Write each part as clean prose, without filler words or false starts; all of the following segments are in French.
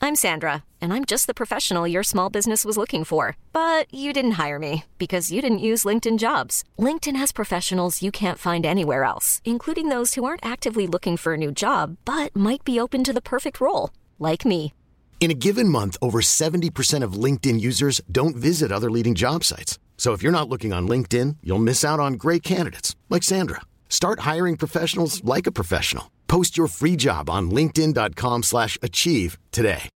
I'm Sandra, and I'm just the professional your small business was looking for. But you didn't hire me because you didn't use LinkedIn Jobs. LinkedIn has professionals you can't find anywhere else, including those who aren't actively looking for a new job, but might be open to the perfect role, like me. In a given month, over 70% of LinkedIn users don't visit other leading job sites. So if you're not looking on LinkedIn, you'll miss out on great candidates like Sandra. Start hiring professionals like a professional. Post your free job on linkedin.com/achieve today.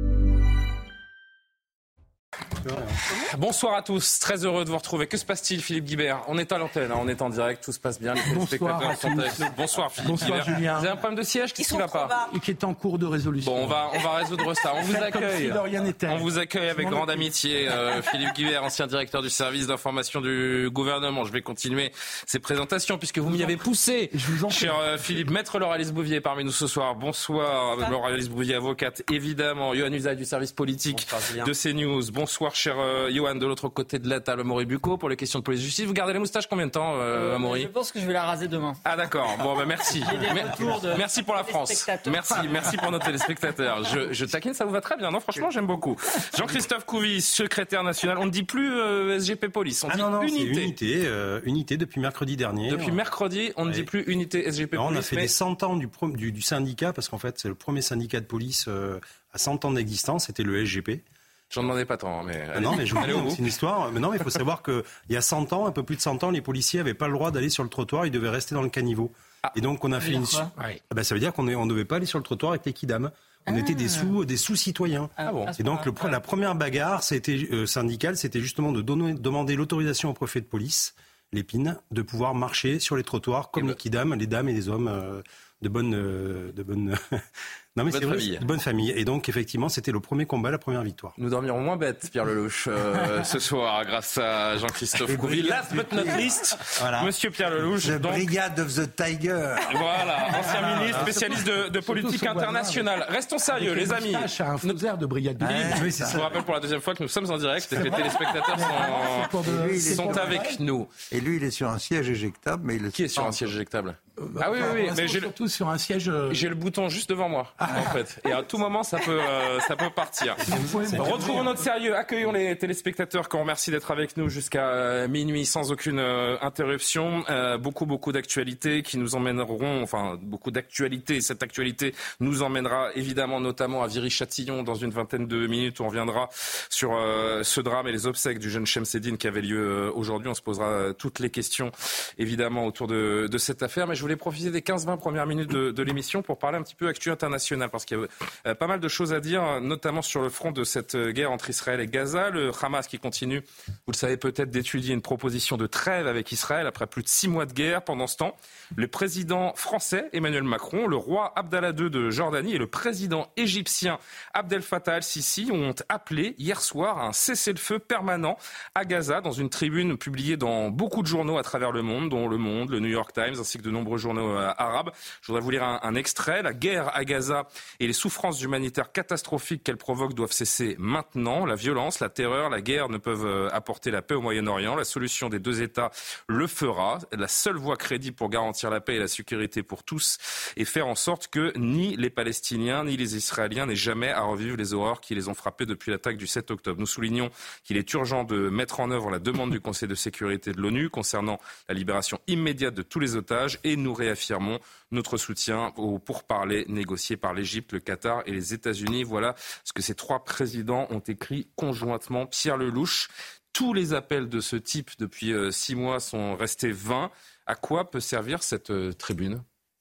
Bonsoir à tous, très heureux de vous retrouver. Que se passe-t-il, Philippe Guibert? On est à l'antenne, on est en direct, tout se passe bien. Les téléspectateurs sont avec nous. Bonsoir Philippe Guibert. Julien. Vous avez un problème de siège? Qu'est-ce qui ne va pas? Et qui est en cours de résolution. Bon, on va résoudre ça. On vous accueille. On vous accueille avec grande amitié. Philippe Guibert, ancien directeur du service d'information du gouvernement. Je vais continuer ces présentations puisque vous m'y avez poussé. Cher Philippe, maître Laure-Alice Bouvier parmi nous ce soir. Bonsoir Laure-Alice Bouvier, avocate évidemment. Yohann Usaï du service politique de CNews. Bonsoir cher Yohann, de l'autre côté de la table, Amaury Bucco, pour les questions de police-justice. Vous gardez la moustache combien de temps, Amaury? Je pense que je vais la raser demain. Ah d'accord, bon merci. Merci pour la France. Merci pour nos téléspectateurs. Je taquine, ça vous va très bien, non? Franchement, j'aime beaucoup. Jean-Christophe Couvi, secrétaire national. On ne dit plus SGP Police, on dit unité. C'est unité depuis mercredi dernier. Depuis mercredi, on ne dit plus unité SGP Police. On a fait les 100 ans du syndicat, parce qu'en fait, c'est le premier syndicat de police à 100 ans d'existence, c'était le SGP. J'en demandais pas tant, mais... non, mais je vous dis, c'est une histoire. Mais non, mais il faut savoir qu'il y a 100 ans, un peu plus de 100 ans, les policiers n'avaient pas le droit d'aller sur le trottoir, ils devaient rester dans le caniveau. Et donc, on a fait une... ça veut dire qu'on ne devait pas aller sur le trottoir avec les kidams. On était des sous-citoyens. Et donc, la première bagarre syndicale, c'était justement de demander l'autorisation au préfet de police, l'Épine, de pouvoir marcher sur les trottoirs comme les kidams, les dames et les hommes de bonne... Non mais c'est vrai, de bonne famille. Et donc effectivement, c'était le premier combat, la première victoire. Nous dormirons moins bêtes, Pierre Lelouch, ce soir, grâce à Jean-Christophe Couvi. Last but not least, voilà. Monsieur Pierre Lelouch. The Brigade of the Tiger. Voilà, ancien ministre, spécialiste de politique internationale. Restons sérieux, les amis. Un fousaire de Brigade du Livre. Je vous rappelle pour la deuxième fois que nous sommes en direct et que les téléspectateurs sont avec nous. Et lui, il est sur un siège éjectable. Mais Qui est sur un siège éjectable? Ah oui, mais j'ai surtout sur un siège. J'ai le bouton juste devant moi, en fait. Et à tout moment, ça peut partir. Retrouvons notre sérieux. Accueillons les téléspectateurs qu'on remercie d'être avec nous jusqu'à minuit sans aucune interruption. Beaucoup d'actualités qui nous emmèneront, enfin, beaucoup d'actualités. Cette actualité nous emmènera évidemment notamment à Viry-Châtillon dans une vingtaine de minutes où on reviendra sur ce drame et les obsèques du jeune Chemseddine qui avait lieu aujourd'hui. On se posera toutes les questions évidemment autour de cette affaire. Mais je voulais profiter des 15-20 premières minutes de l'émission pour parler un petit peu actu international parce qu'il y a pas mal de choses à dire, notamment sur le front de cette guerre entre Israël et Gaza. Le Hamas qui continue, vous le savez peut-être, d'étudier une proposition de trêve avec Israël après plus de 6 mois de guerre. Pendant ce temps, le président français Emmanuel Macron, le roi Abdallah II de Jordanie et le président égyptien Abdel Fattah al-Sisi ont appelé hier soir à un cessez-le-feu permanent à Gaza dans une tribune publiée dans beaucoup de journaux à travers le monde, dont Le Monde, le New York Times ainsi que de nombreux journaux arabes. Je voudrais vous lire un extrait. La guerre à Gaza et les souffrances humanitaires catastrophiques qu'elle provoque doivent cesser maintenant. La violence, la terreur, la guerre ne peuvent apporter la paix au Moyen-Orient. La solution des deux États le fera. La seule voie crédible pour garantir la paix et la sécurité pour tous est faire en sorte que ni les Palestiniens ni les Israéliens n'aient jamais à revivre les horreurs qui les ont frappés depuis l'attaque du 7 octobre. Nous soulignons qu'il est urgent de mettre en œuvre la demande du Conseil de sécurité de l'ONU concernant la libération immédiate de tous les otages et nous réaffirmons notre soutien aux pourparlers négociés par l'Égypte, le Qatar et les États-Unis. Voilà ce que ces trois présidents ont écrit conjointement. Pierre Lelouch, tous les appels de ce type depuis 6 mois sont restés vains. À quoi peut servir cette tribune ?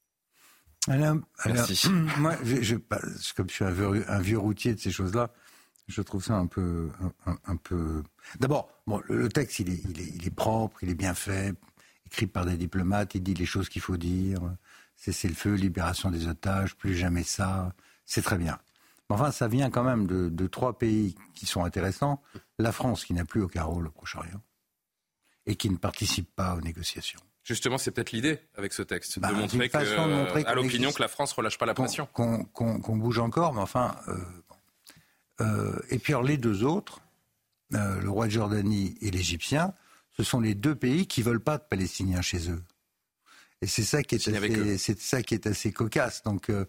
Merci. Moi, comme je suis un vieux routier de ces choses-là, je trouve ça un peu. D'abord, le texte, il est propre, il est bien fait, écrit par des diplomates, il dit les choses qu'il faut dire. Cessez-le-feu, libération des otages, plus jamais ça, c'est très bien. Mais enfin, ça vient quand même de 3 pays qui sont intéressants. La France, qui n'a plus aucun rôle au Proche-Orient et qui ne participe pas aux négociations. Justement, c'est peut-être l'idée avec ce texte, de montrer à l'opinion que la France ne relâche pas la pression. Qu'on bouge encore, mais enfin... et puis alors, les 2 autres, le roi de Jordanie et l'Égyptien, ce sont les 2 pays qui ne veulent pas de Palestiniens chez eux. Et c'est ça qui est assez cocasse. Donc,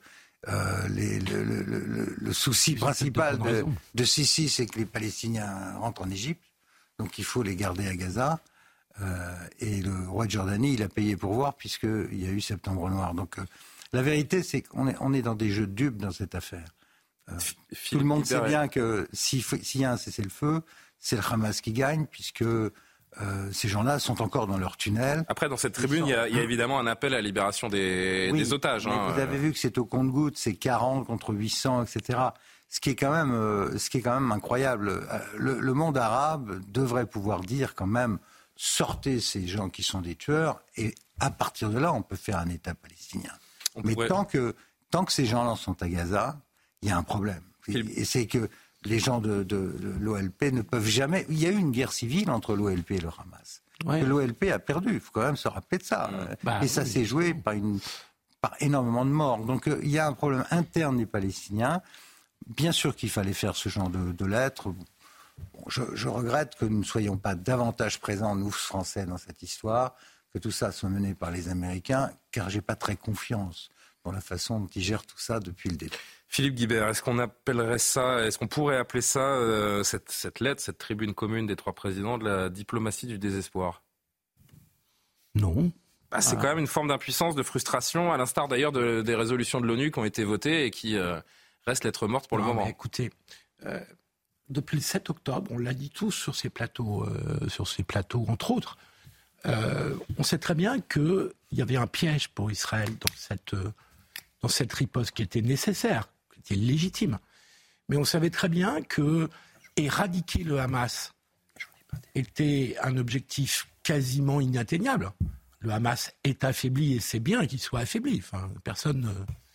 le souci principal de Sisi, c'est que les Palestiniens rentrent en Égypte, donc il faut les garder à Gaza. Et le roi de Jordanie, il a payé pour voir, puisqu'il y a eu Septembre Noir. Donc la vérité, c'est qu'on est dans des jeux de dupes dans cette affaire. Tout le monde sait bien que s'il y a un cessez-le-feu, c'est le Hamas qui gagne, puisque ces gens-là sont encore dans leur tunnel. Après, dans cette tribune, il y a évidemment un appel à la libération des otages. Vous avez vu que c'est au compte-gouttes, c'est 40 contre 800, etc. Ce qui est quand même incroyable. Le monde arabe devrait pouvoir dire quand même, sortez ces gens qui sont des tueurs, et à partir de là, on peut faire un État palestinien. Mais tant que ces gens-là sont à Gaza, il y a un problème. Et c'est que les gens de l'OLP ne peuvent jamais... Il y a eu une guerre civile entre l'OLP et le Hamas. Ouais. L'OLP a perdu, il faut quand même se rappeler de ça. Et ça s'est joué par énormément de morts. Donc il y a un problème interne des Palestiniens. Bien sûr qu'il fallait faire ce genre de lettres. Bon, je regrette que nous ne soyons pas davantage présents, nous, Français, dans cette histoire, que tout ça soit mené par les Américains, car je n'ai pas très confiance dans la façon dont ils gèrent tout ça depuis le début. Philippe Guibert, est-ce qu'on pourrait appeler ça, cette lettre, cette tribune commune des trois présidents, de la diplomatie du désespoir ? Non. C'est quand même une forme d'impuissance, de frustration, à l'instar d'ailleurs des résolutions de l'ONU qui ont été votées et qui restent lettres mortes pour le moment. Écoutez, depuis le 7 octobre, on l'a dit tous sur ces plateaux entre autres, on sait très bien qu'il y avait un piège pour Israël dans cette riposte qui était nécessaire, qui était légitime. Mais on savait très bien que éradiquer le Hamas était un objectif quasiment inatteignable. Le Hamas est affaibli et c'est bien qu'il soit affaibli. Enfin, personne,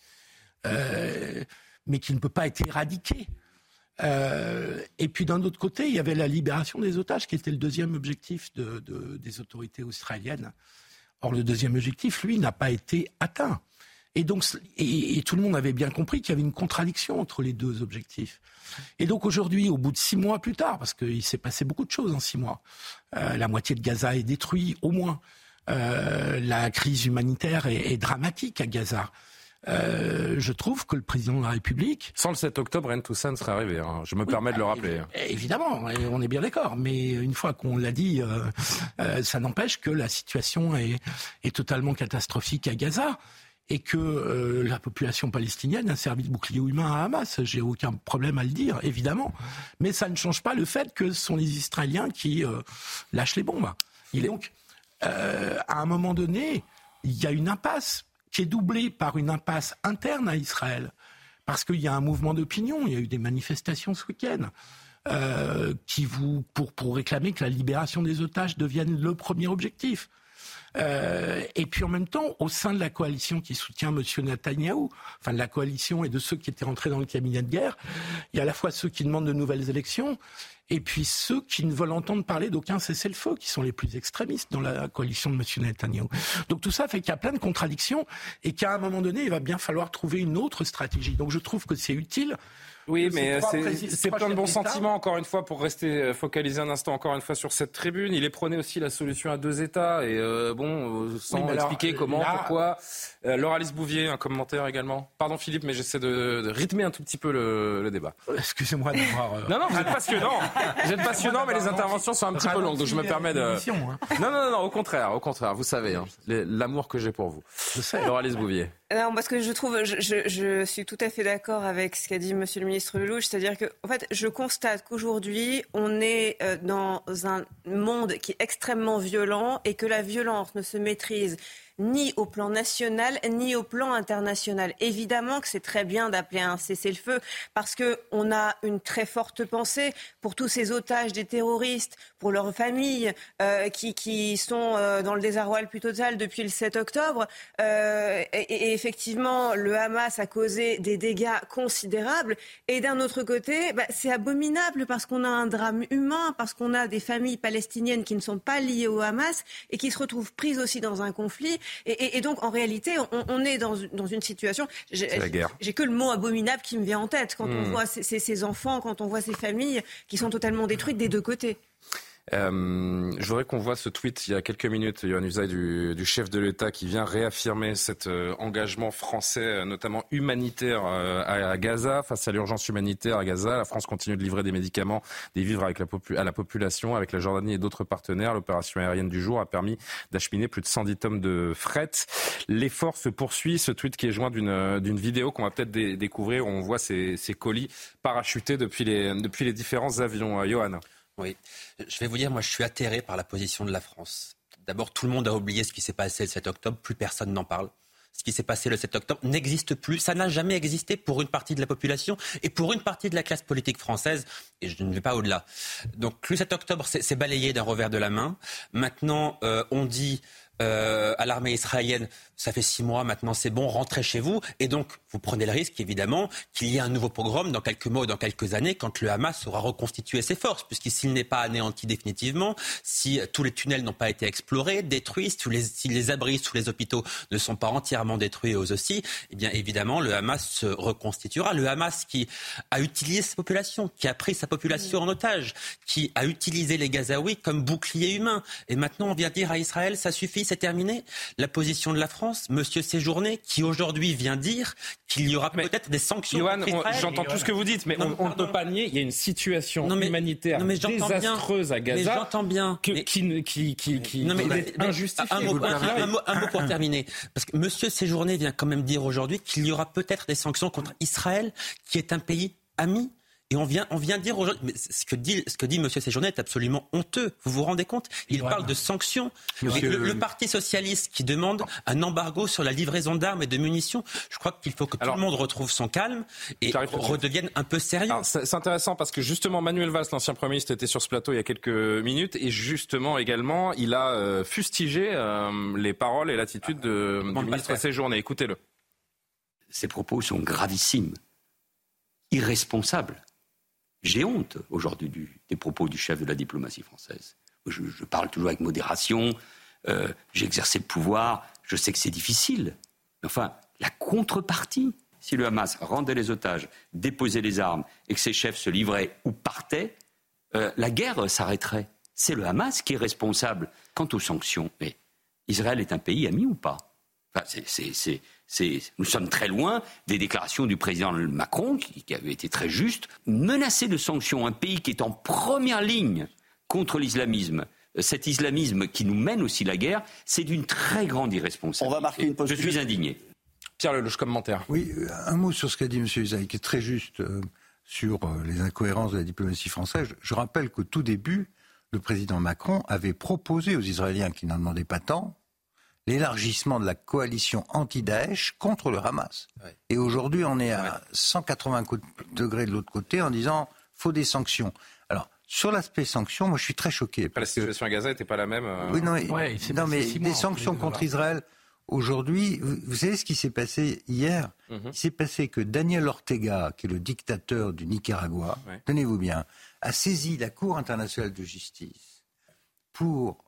mais qu'il ne peut pas être éradiqué. Et puis d'un autre côté, il y avait la libération des otages qui était le deuxième objectif des autorités australiennes. Or, le deuxième objectif, lui, n'a pas été atteint. Et donc, et tout le monde avait bien compris qu'il y avait une contradiction entre les deux objectifs. Et donc aujourd'hui, au bout de 6 mois plus tard, parce qu'il s'est passé beaucoup de choses en 6 mois, la moitié de Gaza est détruite, au moins. La crise humanitaire est dramatique à Gaza. Je trouve que le président de la République... Sans le 7 octobre, rien de tout ça ne serait arrivé. Je me permets de le rappeler. Évidemment, on est bien d'accord. Mais une fois qu'on l'a dit, ça n'empêche que la situation est totalement catastrophique à Gaza et que la population palestinienne a servi de bouclier humain à Hamas. J'ai aucun problème à le dire, évidemment. Mais ça ne change pas le fait que ce sont les Israéliens qui lâchent les bombes. Et donc, à un moment donné, il y a une impasse qui est doublée par une impasse interne à Israël. Parce qu'il y a un mouvement d'opinion, il y a eu des manifestations ce week-end pour réclamer que la libération des otages devienne le premier objectif. Et puis en même temps, au sein de la coalition qui soutient M. Netanyahou, enfin de la coalition et de ceux qui étaient rentrés dans le cabinet de guerre, il y a à la fois ceux qui demandent de nouvelles élections et puis ceux qui ne veulent entendre parler d'aucun cessez-le-feu, qui sont les plus extrémistes dans la coalition de M. Netanyahou. Donc tout ça fait qu'il y a plein de contradictions et qu'à un moment donné, il va bien falloir trouver une autre stratégie. Donc je trouve que c'est utile. Oui, mais c'est plein de bons sentiments, encore une fois, pour rester focalisé un instant, encore une fois, sur cette tribune. Il est prôné aussi la solution à 2 États, et sans expliquer comment, pourquoi. Laure-Alice Bouvier, un commentaire également. Pardon Philippe, mais j'essaie de rythmer un tout petit peu le débat. Excusez-moi d'avoir... Non, vous êtes passionnant. Vous êtes passionnant, mais les interventions sont un petit peu longues, donc je me permets de... Non, au contraire, vous savez, l'amour que j'ai pour vous. Je sais. Laure-Alice Bouvier. Non, parce que je trouve, je suis tout à fait d'accord avec ce qu'a dit Monsieur le ministre Lelouch, c'est-à-dire que, en fait, je constate qu'aujourd'hui, on est dans un monde qui est extrêmement violent et que la violence ne se maîtrise ni au plan national, ni au plan international. Évidemment que c'est très bien d'appeler un cessez-le-feu parce qu'on a une très forte pensée pour tous ces otages des terroristes, pour leurs familles qui sont dans le désarroi le plus total depuis le 7 octobre. Et effectivement, le Hamas a causé des dégâts considérables. Et d'un autre côté, c'est abominable parce qu'on a un drame humain, parce qu'on a des familles palestiniennes qui ne sont pas liées au Hamas et qui se retrouvent prises aussi dans un conflit. Et donc, en réalité, on est dans une situation... C'est la guerre. J'ai que le mot abominable qui me vient en tête quand on voit ces enfants, quand on voit ces familles qui sont totalement détruites des deux côtés. Je voudrais qu'on voit ce tweet il y a quelques minutes, Yohann Usaï, du chef de l'État qui vient réaffirmer cet engagement français, notamment humanitaire à Gaza. Face à l'urgence humanitaire à Gaza, la France continue de livrer des médicaments, des vivres à la population. Avec la Jordanie et d'autres partenaires, l'opération aérienne du jour a permis d'acheminer plus de 110 tonnes de fret. L'effort se poursuit. Ce tweet qui est joint d'une vidéo qu'on va peut-être découvrir où on voit ces colis parachutés depuis les différents avions. Yohann. Oui, je vais vous dire, moi je suis atterré par la position de la France. D'abord, tout le monde a oublié ce qui s'est passé le 7 octobre, plus personne n'en parle. Ce qui s'est passé le 7 octobre n'existe plus, ça n'a jamais existé pour une partie de la population et pour une partie de la classe politique française, et je ne vais pas au-delà. Donc le 7 octobre, c'est balayé d'un revers de la main. Maintenant, on dit à l'armée israélienne, ça fait 6 mois maintenant, c'est bon, rentrez chez vous. Et donc, vous prenez le risque, évidemment, qu'il y ait un nouveau pogrom dans quelques mois ou dans quelques années, quand le Hamas aura reconstitué ses forces, puisque s'il n'est pas anéanti définitivement, si tous les tunnels n'ont pas été explorés, détruits, si les abris sous les hôpitaux ne sont pas entièrement détruits eux aussi, eh bien, évidemment, le Hamas se reconstituera. Le Hamas qui a utilisé sa population, qui a pris sa population en otage, qui a utilisé les Gazaouis comme bouclier humain. Et maintenant, on vient dire à Israël, ça suffit, c'est terminé. La position de la France, Monsieur Séjourné, qui aujourd'hui vient dire qu'il y aura peut-être des sanctions. Yohann, j'entends tout ce que vous dites, mais on ne peut pas nier, il y a une situation humanitaire désastreuse à Gaza. Mais j'entends bien. Qui est injustifiée. Un mot pour terminer. Parce que Monsieur Séjourné vient quand même dire aujourd'hui qu'il y aura peut-être des sanctions contre Israël, qui est un pays ami. Et on vient dire aujourd'hui, mais ce que dit M. Séjourné est absolument honteux. Vous vous rendez compte ? Il parle de sanctions. Le Parti socialiste qui demande un embargo sur la livraison d'armes et de munitions, je crois qu'il faut que tout le monde retrouve son calme et redevienne un peu sérieux. Alors, c'est intéressant parce que justement Manuel Valls, l'ancien Premier ministre, était sur ce plateau il y a quelques minutes et justement également il a fustigé les paroles et l'attitude du ministre Séjourné. Écoutez-le. Ces propos sont gravissimes, irresponsables. J'ai honte aujourd'hui des propos du chef de la diplomatie française. Je parle toujours avec modération, j'ai exercé le pouvoir, je sais que c'est difficile. Mais enfin, la contrepartie, si le Hamas rendait les otages, déposait les armes et que ses chefs se livraient ou partaient, la guerre s'arrêterait. C'est le Hamas qui est responsable. Quant aux sanctions, mais Israël est un pays ami ou pas ? Enfin, nous sommes très loin des déclarations du président Macron, qui avait été très juste. Menacer de sanctions un pays qui est en première ligne contre l'islamisme, cet islamisme qui nous mène aussi la guerre, c'est d'une très grande irresponsabilité. On va marquer une pause. Je suis indigné. Pierre Lelouch, commentaire. Oui, un mot sur ce qu'a dit M. Usaï, qui est très juste sur les incohérences de la diplomatie française. Je rappelle qu'au tout début, le président Macron avait proposé aux Israéliens, qui n'en demandaient pas tant, l'élargissement de la coalition anti-Daesh contre le Hamas. Ouais. Et aujourd'hui, on est à 180 degrés de l'autre côté en disant faut des sanctions. Alors, sur l'aspect sanctions, moi je suis très choqué. La situation à Gaza n'était pas la même. Oui, mais des sanctions contre Israël. Aujourd'hui, vous savez ce qui s'est passé hier ? Il s'est passé que Daniel Ortega, qui est le dictateur du Nicaragua, tenez-vous bien, a saisi la Cour internationale de justice pour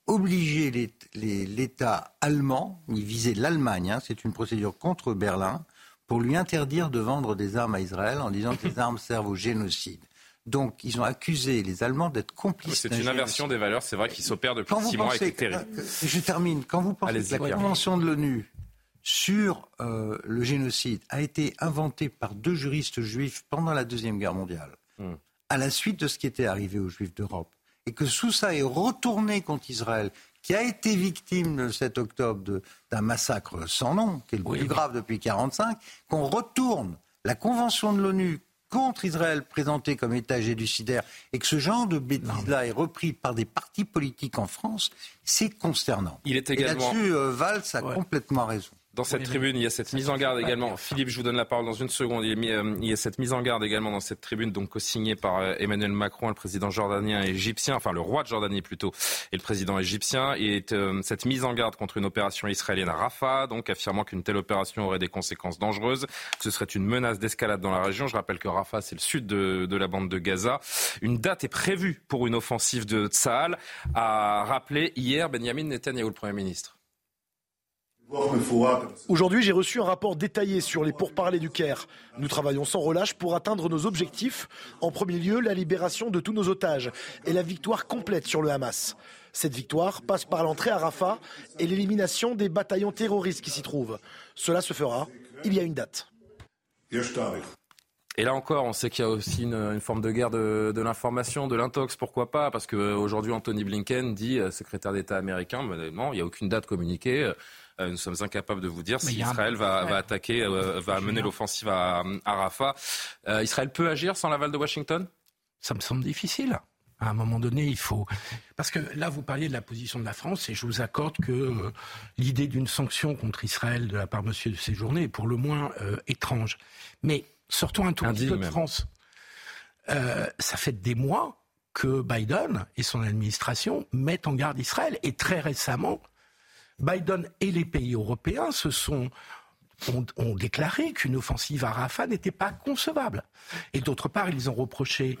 obliger l'État allemand, il visait l'Allemagne, c'est une procédure contre Berlin, pour lui interdire de vendre des armes à Israël en disant que les armes servent au génocide. Donc, ils ont accusé les Allemands d'être complices. C'est une inversion des valeurs, c'est vrai, qui s'opère depuis 6 mois avec les terribles. Je termine. Quand vous pensez que la Convention de l'ONU sur le génocide a été inventée par 2 juristes juifs pendant la Deuxième Guerre mondiale, à la suite de ce qui était arrivé aux Juifs d'Europe, et que tout ça est retourné contre Israël, qui a été victime le 7 octobre d'un massacre sans nom, qui est le plus grave depuis 1945, qu'on retourne la Convention de l'ONU contre Israël présentée comme État génocidaire, et que ce genre de bêtises-là est repris par des partis politiques en France, c'est consternant. Il est également... Et là-dessus, Valls a complètement raison. Dans cette tribune, il y a cette mise en garde également. Philippe, je vous donne la parole dans une seconde. Il y a cette mise en garde également dans cette tribune, donc co-signée par Emmanuel Macron, le président jordanien et égyptien, enfin le roi de Jordanie plutôt, et le président égyptien. Et cette mise en garde contre une opération israélienne à Rafah, donc affirmant qu'une telle opération aurait des conséquences dangereuses. Ce serait une menace d'escalade dans la région. Je rappelle que Rafah, c'est le sud de la bande de Gaza. Une date est prévue pour une offensive de Tsahal, a rappelé hier Benyamin Netanyahou, le Premier ministre. Aujourd'hui, j'ai reçu un rapport détaillé sur les pourparlers du Caire. Nous travaillons sans relâche pour atteindre nos objectifs. En premier lieu, la libération de tous nos otages et la victoire complète sur le Hamas. Cette victoire passe par l'entrée à Rafah et l'élimination des bataillons terroristes qui s'y trouvent. Cela se fera. Il y a une date. Et là encore, on sait qu'il y a aussi une forme de guerre de l'information, de l'intox, pourquoi pas ? Parce qu'aujourd'hui, Anthony Blinken dit, secrétaire d'État américain, non, il n'y a aucune date communiquée. Nous sommes incapables de vous dire si Israël va attaquer, va mener l'offensive à Rafah. Israël peut agir sans l'aval de Washington ? Ça me semble difficile. À un moment donné, il faut... Parce que là, vous parliez de la position de la France, et je vous accorde que l'idée d'une sanction contre Israël de la part de M. Séjourné est pour le moins étrange. Mais sortons un tout petit peu de France. Ça fait des mois que Biden et son administration mettent en garde Israël. Et très récemment, Biden et les pays européens ont déclaré qu'une offensive à Rafah n'était pas concevable. Et d'autre part, ils ont reproché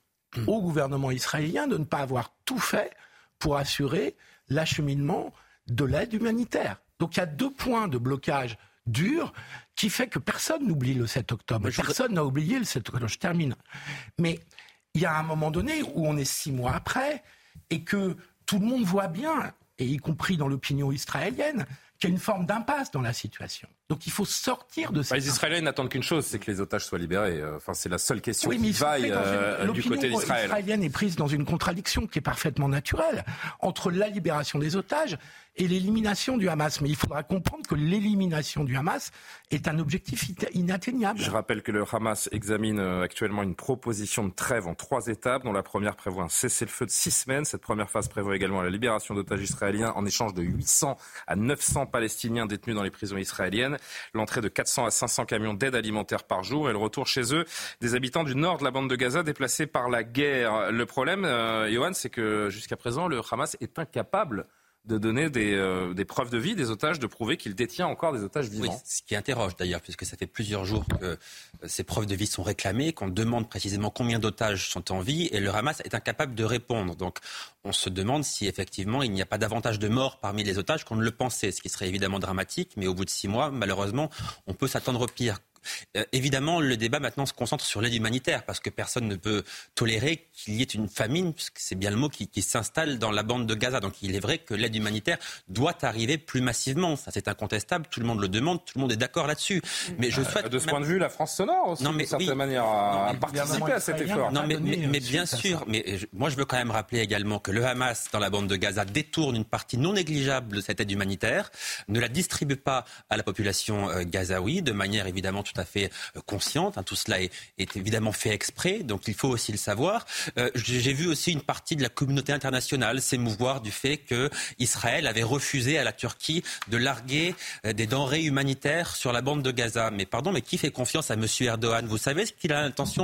au gouvernement israélien de ne pas avoir tout fait pour assurer l'acheminement de l'aide humanitaire. Donc il y a 2 points de blocage durs qui fait que personne n'oublie le 7 octobre. Personne n'a oublié le 7 octobre. Je termine. Mais il y a un moment donné où on est 6 mois après et que tout le monde voit bien, et y compris dans l'opinion israélienne, qu'il y a une forme d'impasse dans la situation. Donc il faut sortir de ça. Les Israéliens n'attendent qu'une chose, c'est que les otages soient libérés. C'est la seule question qui vaille du côté d'Israël. L'opinion israélienne est prise dans une contradiction qui est parfaitement naturelle entre la libération des otages et l'élimination du Hamas. Mais il faudra comprendre que l'élimination du Hamas est un objectif inatteignable. Je rappelle que le Hamas examine actuellement une proposition de trêve en 3 étapes, dont la première prévoit un cessez-le-feu de 6 semaines. Cette première phase prévoit également la libération d'otages israéliens en échange de 800 à 900 Palestiniens détenus dans les prisons israéliennes, l'entrée de 400 à 500 camions d'aide alimentaire par jour et le retour chez eux des habitants du nord de la bande de Gaza déplacés par la guerre. Le problème, Yohann, c'est que jusqu'à présent, le Hamas est incapable de donner des preuves de vie des otages, de prouver qu'il détient encore des otages vivants. Oui, ce qui interroge d'ailleurs, puisque ça fait plusieurs jours que ces preuves de vie sont réclamées, qu'on demande précisément combien d'otages sont en vie, et le Hamas est incapable de répondre. Donc on se demande si effectivement il n'y a pas davantage de morts parmi les otages qu'on ne le pensait, ce qui serait évidemment dramatique, mais au bout de 6 mois, malheureusement, on peut s'attendre au pire. Évidemment, le débat maintenant se concentre sur l'aide humanitaire parce que personne ne peut tolérer qu'il y ait une famine, puisque c'est bien le mot qui s'installe dans la bande de Gaza. Donc il est vrai que l'aide humanitaire doit arriver plus massivement. Ça, c'est incontestable. Tout le monde le demande. Tout le monde est d'accord là-dessus. Mais je souhaite de ce point de vue, la France s'honore aussi, d'une certaine manière, à participer à cet effort. Non, mais bien sûr. Mais moi, je veux quand même rappeler également que le Hamas, dans la bande de Gaza, détourne une partie non négligeable de cette aide humanitaire, ne la distribue pas à la population gazaoui, de manière évidemment tout à fait consciente. Tout cela est évidemment fait exprès, donc il faut aussi le savoir. J'ai vu aussi une partie de la communauté internationale s'émouvoir du fait que Israël avait refusé à la Turquie de larguer des denrées humanitaires sur la bande de Gaza. Mais pardon, mais qui fait confiance à M. Erdogan ? Vous savez ce qu'il a l'intention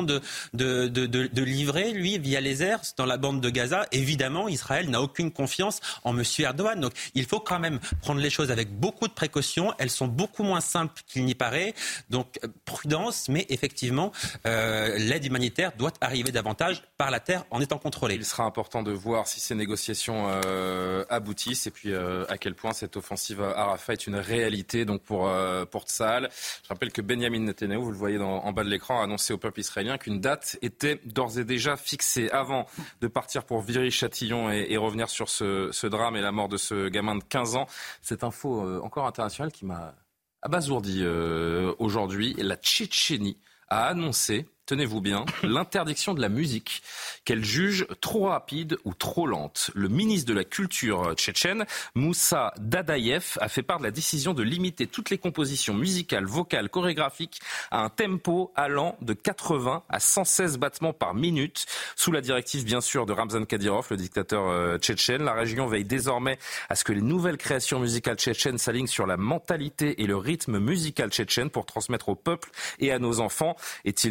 de livrer, lui, via les airs, dans la bande de Gaza ? Évidemment, Israël n'a aucune confiance en M. Erdogan. Donc il faut quand même prendre les choses avec beaucoup de précautions. Elles sont beaucoup moins simples qu'il n'y paraît. Donc prudence, mais effectivement, l'aide humanitaire doit arriver davantage par la terre en étant contrôlée. Il sera important de voir si ces négociations aboutissent et puis à quel point cette offensive à Rafah est une réalité donc pour Tsahal. Je rappelle que Benyamin Netanyahou, vous le voyez en bas de l'écran, a annoncé au peuple israélien qu'une date était d'ores et déjà fixée avant de partir pour Viry-Châtillon et revenir sur ce drame et la mort de ce gamin de 15 ans. Cette info encore internationale qui m'a abasourdi aujourd'hui. La Tchétchénie a annoncé, tenez-vous bien, l'interdiction de la musique qu'elle juge trop rapide ou trop lente. Le ministre de la Culture tchétchène, Moussa Dadaïev, a fait part de la décision de limiter toutes les compositions musicales, vocales, chorégraphiques à un tempo allant de 80 à 116 battements par minute. Sous la directive, bien sûr, de Ramzan Kadyrov, le dictateur tchétchène, la région veille désormais à ce que les nouvelles créations musicales tchétchènes s'alignent sur la mentalité et le rythme musical tchétchène pour transmettre au peuple et à nos enfants, est-il dit dans un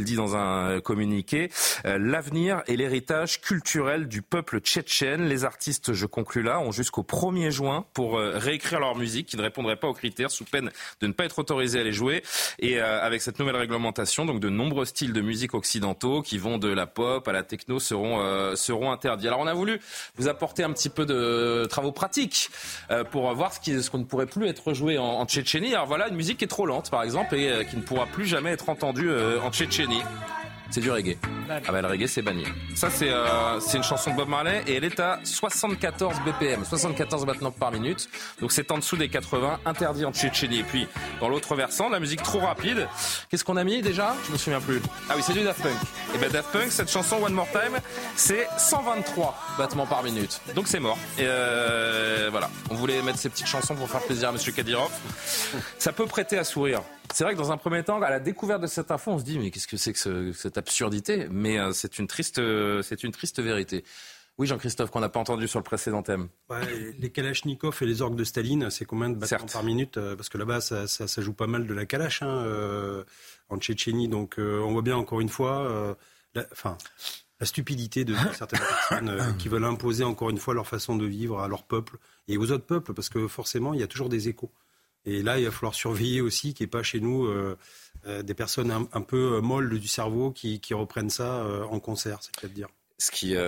un communiqué. L'avenir et l'héritage culturel du peuple tchétchène. Les artistes, je conclus là, ont jusqu'au 1er juin pour réécrire leur musique qui ne répondrait pas aux critères sous peine de ne pas être autorisés à les jouer. Et avec cette nouvelle réglementation, donc de nombreux styles de musique occidentaux qui vont de la pop à la techno seront interdits. Alors on a voulu vous apporter un petit peu de travaux pratiques pour voir ce qu'on ne pourrait plus être joué en Tchétchénie. Alors voilà, une musique qui est trop lente par exemple et qui ne pourra plus jamais être entendue en Tchétchénie. C'est du reggae. Ah bah le reggae c'est banni. Ça c'est une chanson de Bob Marley et elle est à 74 BPM, 74 battements par minute. Donc c'est en dessous des 80, interdit en Tchétchénie. Et puis dans l'autre versant, la musique trop rapide. Qu'est-ce qu'on a mis déjà ? Je me souviens plus. Ah oui, c'est du Daft Punk. Et ben Daft Punk, cette chanson One More Time, c'est 123 battements par minute. Donc c'est mort. Et voilà, on voulait mettre ces petites chansons pour faire plaisir à monsieur Kadyrov. Ça peut prêter à sourire. C'est vrai que dans un premier temps, à la découverte de cette info, on se dit mais qu'est-ce que c'est que cette absurdité ? Mais c'est une triste vérité. Oui, Jean-Christophe, qu'on n'a pas entendu sur le précédent thème. Ouais, les Kalachnikov et les orgues de Staline, c'est combien de battements par minute ? Parce que là-bas, ça joue pas mal de la Kalash en Tchétchénie. Donc on voit bien encore une fois la stupidité de certaines personnes qui veulent imposer encore une fois leur façon de vivre à leur peuple et aux autres peuples, parce que forcément, il y a toujours des échos. Et là, il va falloir surveiller aussi qu'il n'y ait pas chez nous des personnes un peu molles du cerveau qui reprennent ça en concert, c'est le cas de dire. Ce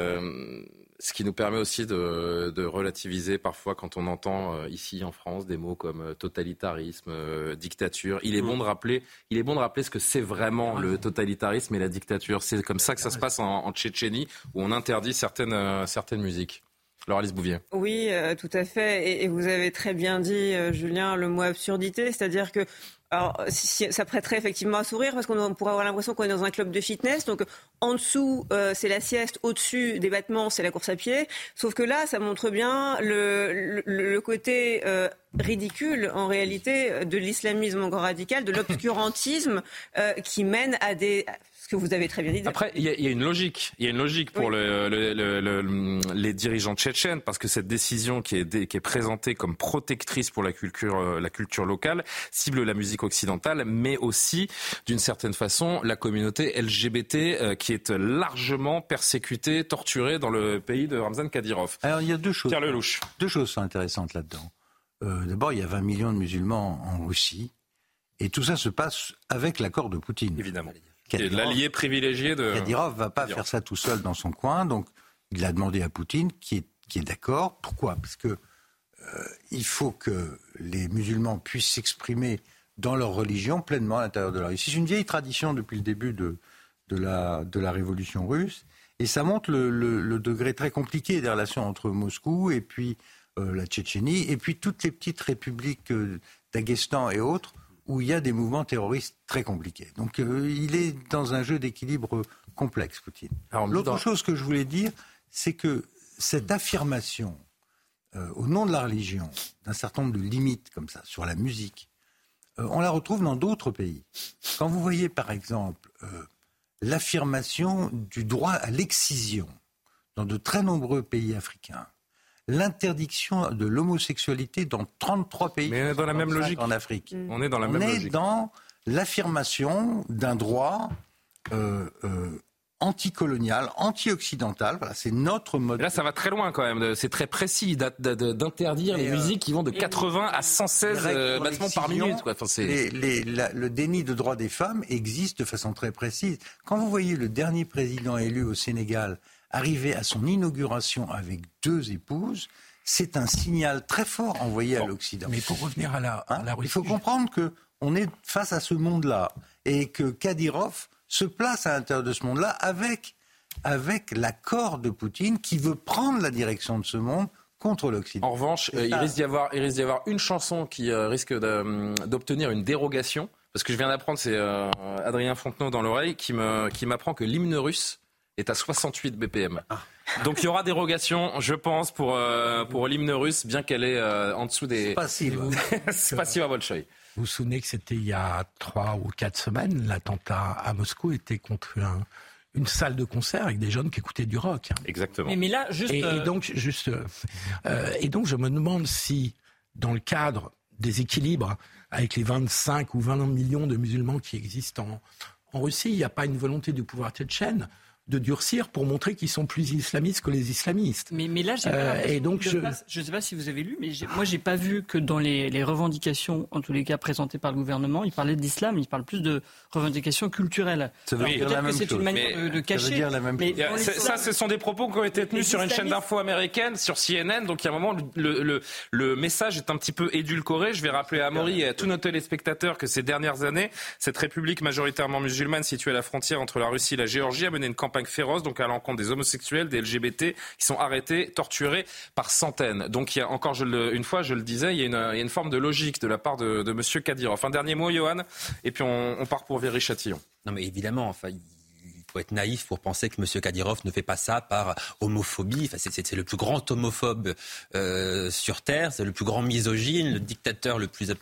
qui nous permet aussi de relativiser parfois quand on entend ici en France des mots comme totalitarisme, dictature. Il est bon de rappeler ce que c'est vraiment le totalitarisme et la dictature. C'est comme ça que ça se passe en Tchétchénie où on interdit certaines musiques. Alors Alice Bouvier. Oui, tout à fait. Et vous avez très bien dit, Julien, le mot absurdité, c'est-à-dire que ça prêterait effectivement à sourire parce qu'on pourrait avoir l'impression qu'on est dans un club de fitness. Donc en dessous, c'est la sieste, au-dessus des battements, c'est la course à pied. Sauf que là, ça montre bien le côté ridicule, en réalité, de l'islamisme encore radical, de l'obscurantisme qui mène à ce que vous avez très bien dit. Après, il y a une logique. Il y a une logique pour les dirigeants tchétchènes, parce que cette décision qui est présentée comme protectrice pour la culture locale cible la musique occidentale, mais aussi, d'une certaine façon, la communauté LGBT qui est largement persécutée, torturée dans le pays de Ramzan Kadyrov. Alors, il y a deux choses. Pierre Lelouch. Deux choses sont intéressantes là-dedans. D'abord, il y a 20 millions de musulmans en Russie, et tout ça se passe avec l'accord de Poutine. Évidemment. Kadyrov, l'allié privilégié de... Kadyrov ne va pas faire ça tout seul dans son coin, donc il a demandé à Poutine qui est d'accord. Pourquoi ? Parce que il faut que les musulmans puissent s'exprimer dans leur religion pleinement à l'intérieur de leur Russie. C'est une vieille tradition depuis le début de la révolution russe, et ça montre le degré très compliqué des relations entre Moscou et puis la Tchétchénie, et puis toutes les petites républiques d'Daghestan et autres, où il y a des mouvements terroristes très compliqués. Donc il est dans un jeu d'équilibre complexe, Poutine. L'autre chose que je voulais dire, c'est que cette affirmation, au nom de la religion, d'un certain nombre de limites comme ça, sur la musique, on la retrouve dans d'autres pays. Quand vous voyez, par exemple, l'affirmation du droit à l'excision dans de très nombreux pays africains, l'interdiction de l'homosexualité dans 33 pays. Mais on est dans la même logique en Afrique. On est dans la même logique. On est dans l'affirmation d'un droit anticolonial, anti-occidental. Voilà, c'est notre mode. Là, ça va très loin quand même. C'est très précis d'interdire les musiques qui vont de 80 à 116 battements par minute. Quoi. Enfin, le déni de droits des femmes existe de façon très précise. Quand vous voyez le dernier président élu au Sénégal arriver à son inauguration avec 2 épouses, c'est un signal très fort envoyé à l'Occident. Mais pour revenir à la Russie... Il faut comprendre qu'on est face à ce monde-là et que Kadyrov se place à l'intérieur de ce monde-là avec l'accord de Poutine qui veut prendre la direction de ce monde contre l'Occident. En revanche, il risque d'y avoir une chanson qui risque d'obtenir une dérogation, parce que je viens d'apprendre, c'est Adrien Fontenot dans l'oreille qui m'apprend que l'hymne russe est à 68 BPM. Donc il y aura dérogation, je pense, pour l'hymne russe, bien qu'elle est en dessous des... C'est pas si à Bolchoï. Vous vous souvenez que c'était il y a 3 ou 4 semaines, l'attentat à Moscou était contre une salle de concert avec des jeunes qui écoutaient du rock. Exactement. Mais là, juste... Et donc, je me demande si, dans le cadre des équilibres avec les 25 ou 20 millions de musulmans qui existent en Russie, il n'y a pas une volonté du pouvoir tchétchène de durcir pour montrer qu'ils sont plus islamistes que les islamistes. Mais là, j'ai pas et donc je ne sais pas si vous avez lu, mais moi, j'ai pas vu que dans les revendications, en tous les cas présentées par le gouvernement, il parlait d'islam, il parle plus de revendications culturelles. Ça veut dire la même chose. C'est une manière de cacher. Ça veut dire la même chose. Ça, ce sont des propos qui ont été tenus sur une chaîne d'info américaine, sur CNN. Donc, il y a un moment, le message est un petit peu édulcoré. Je vais rappeler à Amaury et à tous nos téléspectateurs que ces dernières années, cette république majoritairement musulmane située à la frontière entre la Russie et la Géorgie a mené une campagne féroce donc à l'encontre des homosexuels, des LGBT qui sont arrêtés, torturés par centaines. Donc il y a encore, une fois je le disais, il y a une forme de logique de la part de Monsieur Kadyrov. Un dernier mot, Johan, et puis on part pour Viry-Châtillon. Non mais évidemment, enfin... Il faut être naïf pour penser que M. Kadyrov ne fait pas ça par homophobie. Enfin, c'est le plus grand homophobe sur Terre, c'est le plus grand misogyne, l'un des dictateurs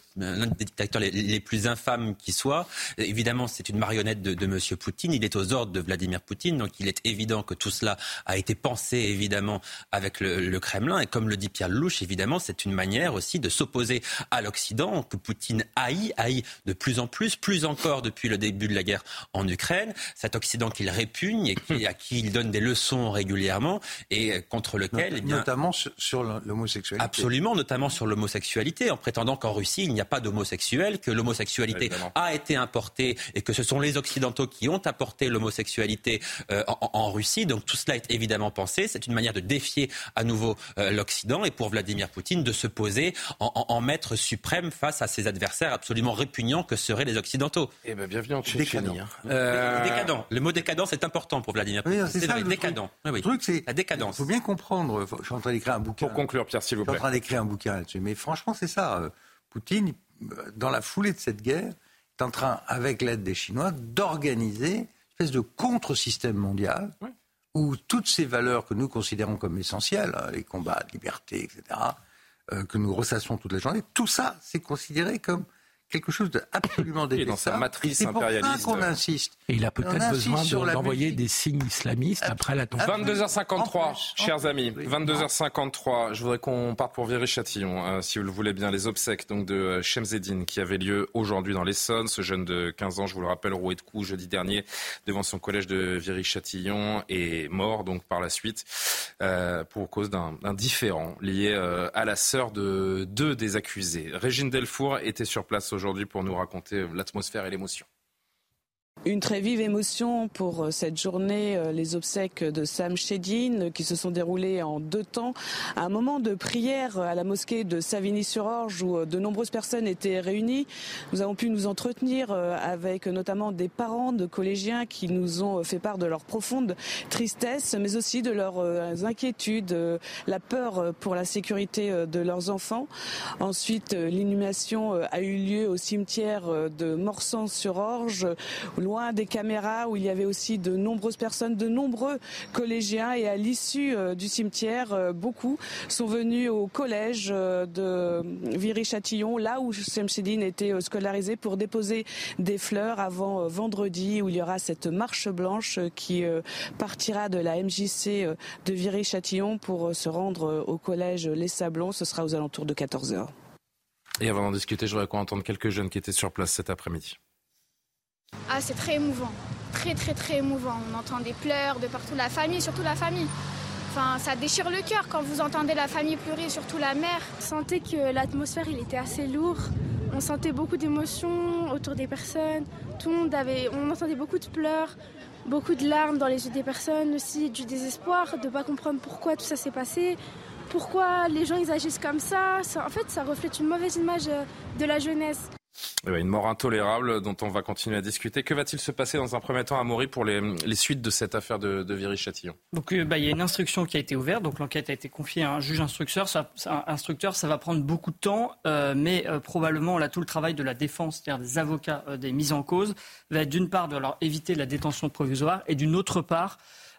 les plus infâmes qui soit. Évidemment, c'est une marionnette de M. Poutine. Il est aux ordres de Vladimir Poutine, donc il est évident que tout cela a été pensé évidemment avec le Kremlin. Et comme le dit Pierre Lelouch, évidemment, c'est une manière aussi de s'opposer à l'Occident que Poutine haït de plus en plus encore depuis le début de la guerre en Ukraine. Cet Occident qu'il répugne et à qui il donne des leçons régulièrement et contre lequel... Notamment sur l'homosexualité. Absolument, notamment sur l'homosexualité, en prétendant qu'en Russie, il n'y a pas d'homosexuels, que l'homosexualité a été importée et que ce sont les Occidentaux qui ont apporté l'homosexualité en Russie. Donc tout cela est évidemment pensé. C'est une manière de défier à nouveau l'Occident et pour Vladimir Poutine de se poser en maître suprême face à ses adversaires absolument répugnants que seraient les Occidentaux. Eh bien, bienvenue en Tchétchénie. Décadent. Le mot décadence est important pour Vladimir Poutine. C'est ça, décadent. Le truc, c'est la décadence. Il faut bien comprendre. Je suis en train d'écrire un bouquin. Pour conclure, Pierre, s'il vous plaît. Je suis en train d'écrire un bouquin là-dessus. Mais franchement, c'est ça. Poutine, dans la foulée de cette guerre, est en train, avec l'aide des Chinois, d'organiser une espèce de contre-système mondial où toutes ces valeurs que nous considérons comme essentielles, les combats de liberté, etc., que nous ressassons toute la journée, tout ça, c'est considéré comme quelque chose d'absolument détestable. Dans sa matrice impérialiste. C'est pour ça qu'on insiste. Et il a peut-être besoin d'envoyer des signes islamistes après la tempête. 22h53, chers amis. 22h53. Je voudrais qu'on parte pour Viry-Châtillon, si vous le voulez bien. Les obsèques donc de Shemseddine qui avaient lieu aujourd'hui dans l'Essonne. Ce jeune de 15 ans, je vous le rappelle, roué de coups jeudi dernier devant son collège de Viry-Châtillon est mort donc par la suite pour cause d'un différend lié à la sœur de deux des accusés. Régine Delfour était sur place aujourd'hui pour nous raconter l'atmosphère et l'émotion. Une très vive émotion pour cette journée, les obsèques de Shemseddine qui se sont déroulées en 2 temps. Un moment de prière à la mosquée de Savigny-sur-Orge où de nombreuses personnes étaient réunies. Nous avons pu nous entretenir avec notamment des parents de collégiens qui nous ont fait part de leur profonde tristesse, mais aussi de leurs inquiétudes, la peur pour la sécurité de leurs enfants. Ensuite, l'inhumation a eu lieu au cimetière de Morsang-sur-Orge, loin des caméras, où il y avait aussi de nombreuses personnes, de nombreux collégiens. Et à l'issue du cimetière, beaucoup sont venus au collège de Viry-Châtillon, là où Shemseddine était scolarisé, pour déposer des fleurs avant vendredi, où il y aura cette marche blanche qui partira de la MJC de Viry-Châtillon pour se rendre au collège Les Sablons. Ce sera aux alentours de 14h. Et avant d'en discuter, je voudrais qu'on entende quelques jeunes qui étaient sur place cet après-midi. Ah, c'est très émouvant, très émouvant. On entend des pleurs de partout, la famille, surtout la famille. Enfin, ça déchire le cœur quand vous entendez la famille pleurer, surtout la mère. On sentait que l'atmosphère, il était assez lourd. On sentait beaucoup d'émotions autour des personnes. On entendait beaucoup de pleurs, beaucoup de larmes dans les yeux des personnes aussi, du désespoir de ne pas comprendre pourquoi tout ça s'est passé. Pourquoi les gens ils agissent comme ça. En fait, ça reflète une mauvaise image de la jeunesse. Une mort intolérable dont on va continuer à discuter. Que va-t-il se passer dans un premier temps à Amaury pour les suites de cette affaire de Viry-Châtillon ? Donc il y a une instruction qui a été ouverte, donc l'enquête a été confiée à un juge instructeur. Ça va prendre beaucoup de temps, mais probablement là tout le travail de la défense, c'est-à-dire des avocats des mis en cause, va être d'une part de leur éviter la détention provisoire et d'une autre part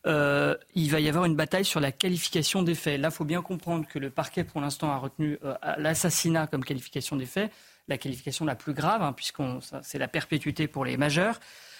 il va y avoir une bataille sur la qualification des faits. Là, il faut bien comprendre que le parquet pour l'instant a retenu l'assassinat comme qualification des faits, la qualification la plus grave, puisque c'est la perpétuité pour les majeurs.